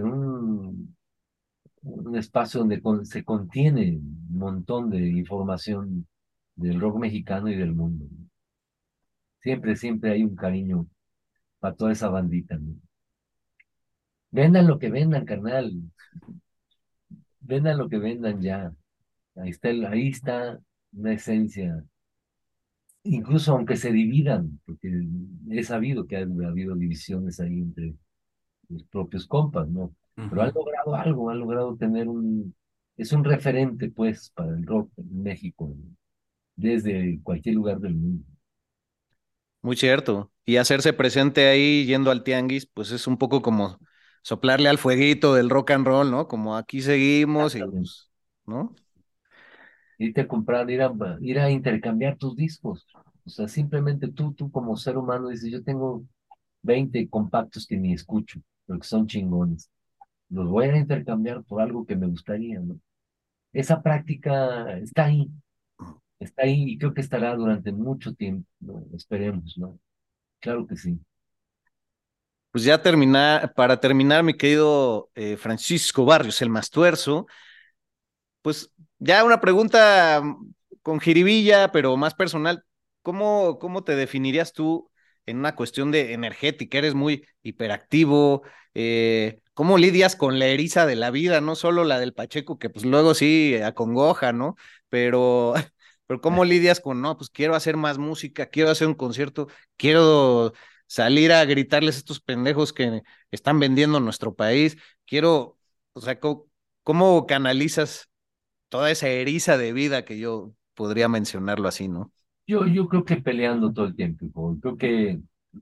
un espacio donde se contiene un montón de información del rock mexicano y del mundo, ¿no? Siempre hay un cariño para toda esa bandita, ¿no? Vendan lo que vendan, carnal. Vendan lo que vendan ya. Ahí está una esencia. Incluso aunque se dividan, porque he sabido que ha habido divisiones ahí entre los propios compas, ¿no? Pero han Ujú. logrado algo, han logrado es un referente, pues, para el rock en México, ¿no? Desde cualquier lugar del mundo. Muy cierto. Y hacerse presente ahí yendo al tianguis, pues es un poco como soplarle al fueguito del rock and roll, ¿no? Como aquí seguimos y Exactamente. pues, ¿no? Irte a comprar, ir a intercambiar tus discos. O sea, simplemente tú como ser humano dices, yo tengo 20 compactos que ni escucho, pero que son chingones. Los voy a intercambiar por algo que me gustaría, ¿no? Esa práctica está ahí y creo que estará durante mucho tiempo, ¿no? Esperemos, ¿no? Claro que sí. Pues ya para terminar, mi querido Francisco Barrios, el Mastuerzo, pues ya una pregunta con jiribilla, pero más personal. ¿Cómo te definirías tú en una cuestión de energética? Eres muy hiperactivo. ¿Cómo lidias con la eriza de la vida? No solo la del Pacheco, que pues luego sí acongoja, ¿no? Pero, pero ¿cómo lidias con, no, pues quiero hacer más música, quiero hacer un concierto, quiero salir a gritarles a estos pendejos que están vendiendo nuestro país, quiero, o sea, ¿cómo canalizas toda esa eriza de vida que yo podría mencionarlo así, ¿no? Yo creo que peleando todo el tiempo, hijo. Creo que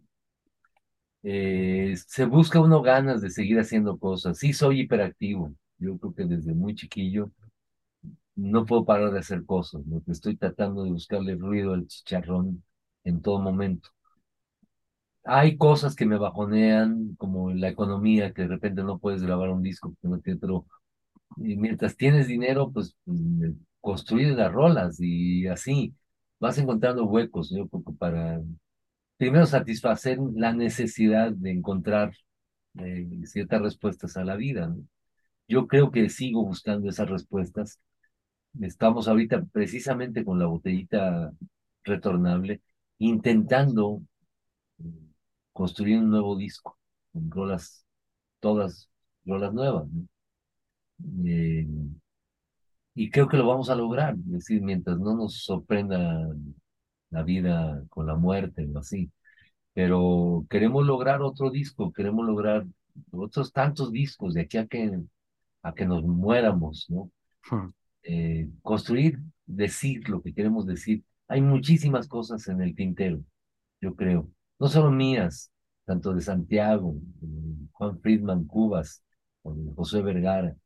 se busca uno ganas de seguir haciendo cosas. Sí, soy hiperactivo. Yo creo que desde muy chiquillo no puedo parar de hacer cosas, ¿no? Que estoy tratando de buscarle ruido al chicharrón en todo momento. Hay cosas que me bajonean, como la economía, que de repente no puedes grabar un disco, porque no tiene, pero y mientras tienes dinero, pues construyes las rolas y así vas encontrando huecos, yo creo que para primero satisfacer la necesidad de encontrar ciertas respuestas a la vida, ¿no? Yo creo que sigo buscando esas respuestas. Estamos ahorita precisamente con la botellita retornable, intentando eh, construir un nuevo disco, con rolas, todas rolas nuevas, ¿no? Eh, y creo que lo vamos a lograr, es decir, mientras no nos sorprenda la vida con la muerte o así. Pero queremos lograr otro disco, queremos lograr otros tantos discos de aquí a que nos muéramos, ¿no? Construir, decir lo que queremos decir. Hay muchísimas cosas en el tintero, yo creo. No solo mías, tanto de Santiago, de Juan Friedman Cubas, o de José Vergara.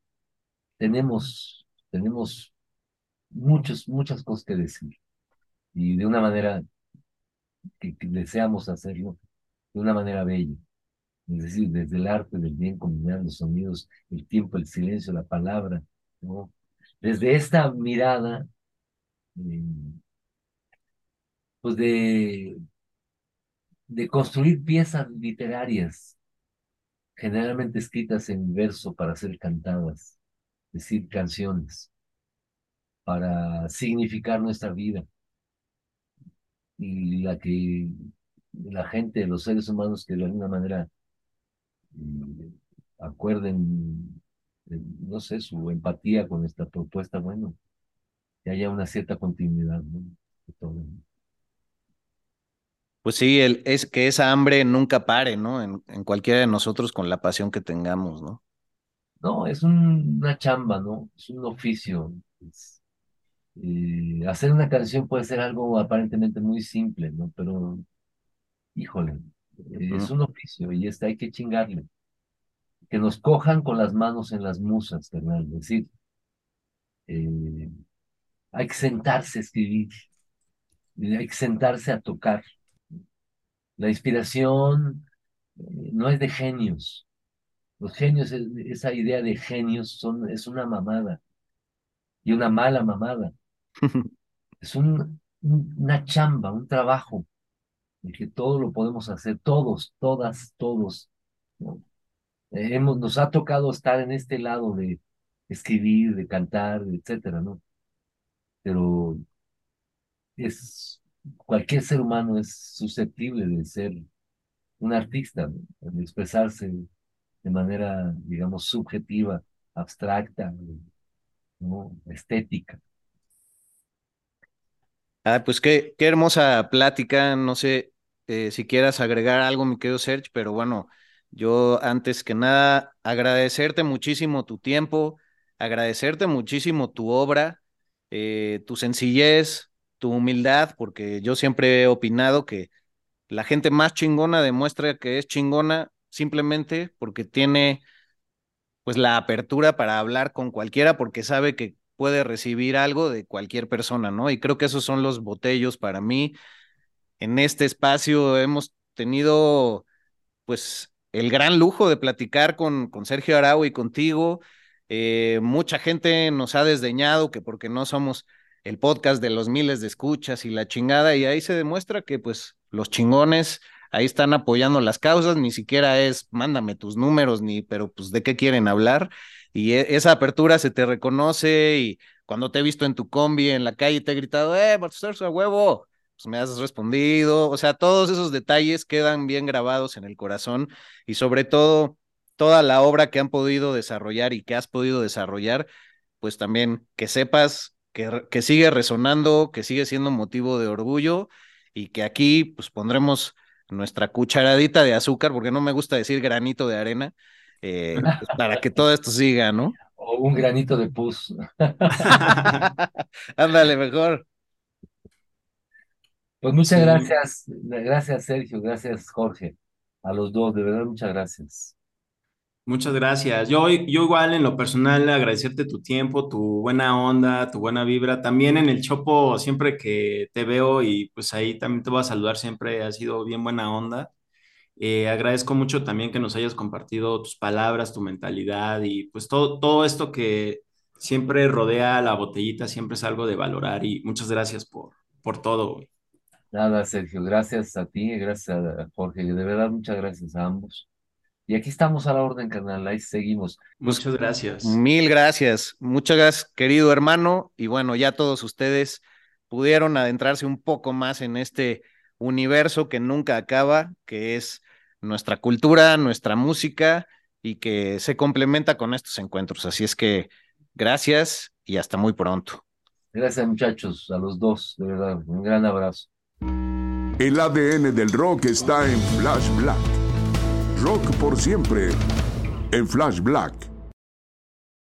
Tenemos muchas cosas que decir. Y de una manera que deseamos hacerlo, de una manera bella. Es decir, desde el arte del bien combinar los sonidos, el tiempo, el silencio, la palabra, ¿no? Desde esta mirada, eh, pues de construir piezas literarias, generalmente escritas en verso para ser cantadas, es decir, canciones, para significar nuestra vida y la que la gente, los seres humanos que de alguna manera eh, acuerden, no sé, su empatía con esta propuesta, bueno, que haya una cierta continuidad, ¿no? De todo. Pues sí, es que esa hambre nunca pare, ¿no? En cualquiera de nosotros con la pasión que tengamos, ¿no? No, es una chamba, ¿no? Es un oficio. Hacer una canción puede ser algo aparentemente muy simple, ¿no? Pero, híjole, es Ujú. un oficio y hay que chingarle. Que nos cojan con las manos en las musas, carnal. Es decir, eh, hay que sentarse a escribir, hay que sentarse a tocar. La inspiración no es de genios. Los genios, esa idea de genios es una mamada y una mala mamada. Es una chamba, un trabajo, en que todo lo podemos hacer, todos, todas, todos, ¿no? Nos ha tocado estar en este lado de escribir, de cantar, etcétera, ¿no? Pero cualquier ser humano es susceptible de ser un artista, ¿no? De expresarse de manera, digamos, subjetiva, abstracta, ¿no? Estética. Ah, pues qué hermosa plática. No sé si quieras agregar algo, mi querido Serge, pero bueno, yo antes que nada agradecerte muchísimo tu tiempo, agradecerte muchísimo tu obra, tu sencillez, tu humildad, porque yo siempre he opinado que la gente más chingona demuestra que es chingona simplemente porque tiene pues la apertura para hablar con cualquiera porque sabe que puede recibir algo de cualquier persona, ¿no? Y creo que esos son los botellos para mí. En este espacio hemos tenido pues el gran lujo de platicar con Sergio Arau y contigo. Mucha gente nos ha desdeñado que porque no somos el podcast de los miles de escuchas y la chingada, y ahí se demuestra que pues los chingones ahí están apoyando las causas, ni siquiera es mándame tus números, ni, pero pues de qué quieren hablar, y esa apertura se te reconoce, y cuando te he visto en tu combi en la calle te he gritado, Sergio, a huevo, pues me has respondido, o sea, todos esos detalles quedan bien grabados en el corazón y sobre todo toda la obra que han podido desarrollar y que has podido desarrollar, pues también que sepas que sigue resonando, que sigue siendo motivo de orgullo y que aquí pues pondremos nuestra cucharadita de azúcar, porque no me gusta decir granito de arena, pues, para que todo esto siga, ¿no? O un granito de pus. Ándale, mejor. Pues muchas Sí, gracias, gracias Sergio, gracias Jorge, a los dos, de verdad muchas gracias. muchas gracias. Yo igual en lo personal agradecerte tu tiempo, tu buena onda, tu buena vibra. También en el Chopo, siempre que te veo y pues ahí también te voy a saludar, siempre ha sido bien buena onda. Agradezco mucho también que nos hayas compartido tus palabras, tu mentalidad y pues todo esto que siempre rodea la botellita, siempre es algo de valorar y muchas gracias por todo, güey. Nada, Sergio, gracias a ti, gracias a Jorge, de verdad, muchas gracias a ambos. Y aquí estamos a la orden, carnal, ahí seguimos. Pues Muchas gracias. mil gracias, muchas gracias, querido hermano. Y bueno, ya todos ustedes pudieron adentrarse un poco más en este universo que nunca acaba, que es nuestra cultura, nuestra música y que se complementa con estos encuentros. Así es que gracias y hasta muy pronto. Gracias, muchachos, a los dos, de verdad, un gran abrazo. El ADN del rock está en Flash Black. Rock por siempre en Flash Black.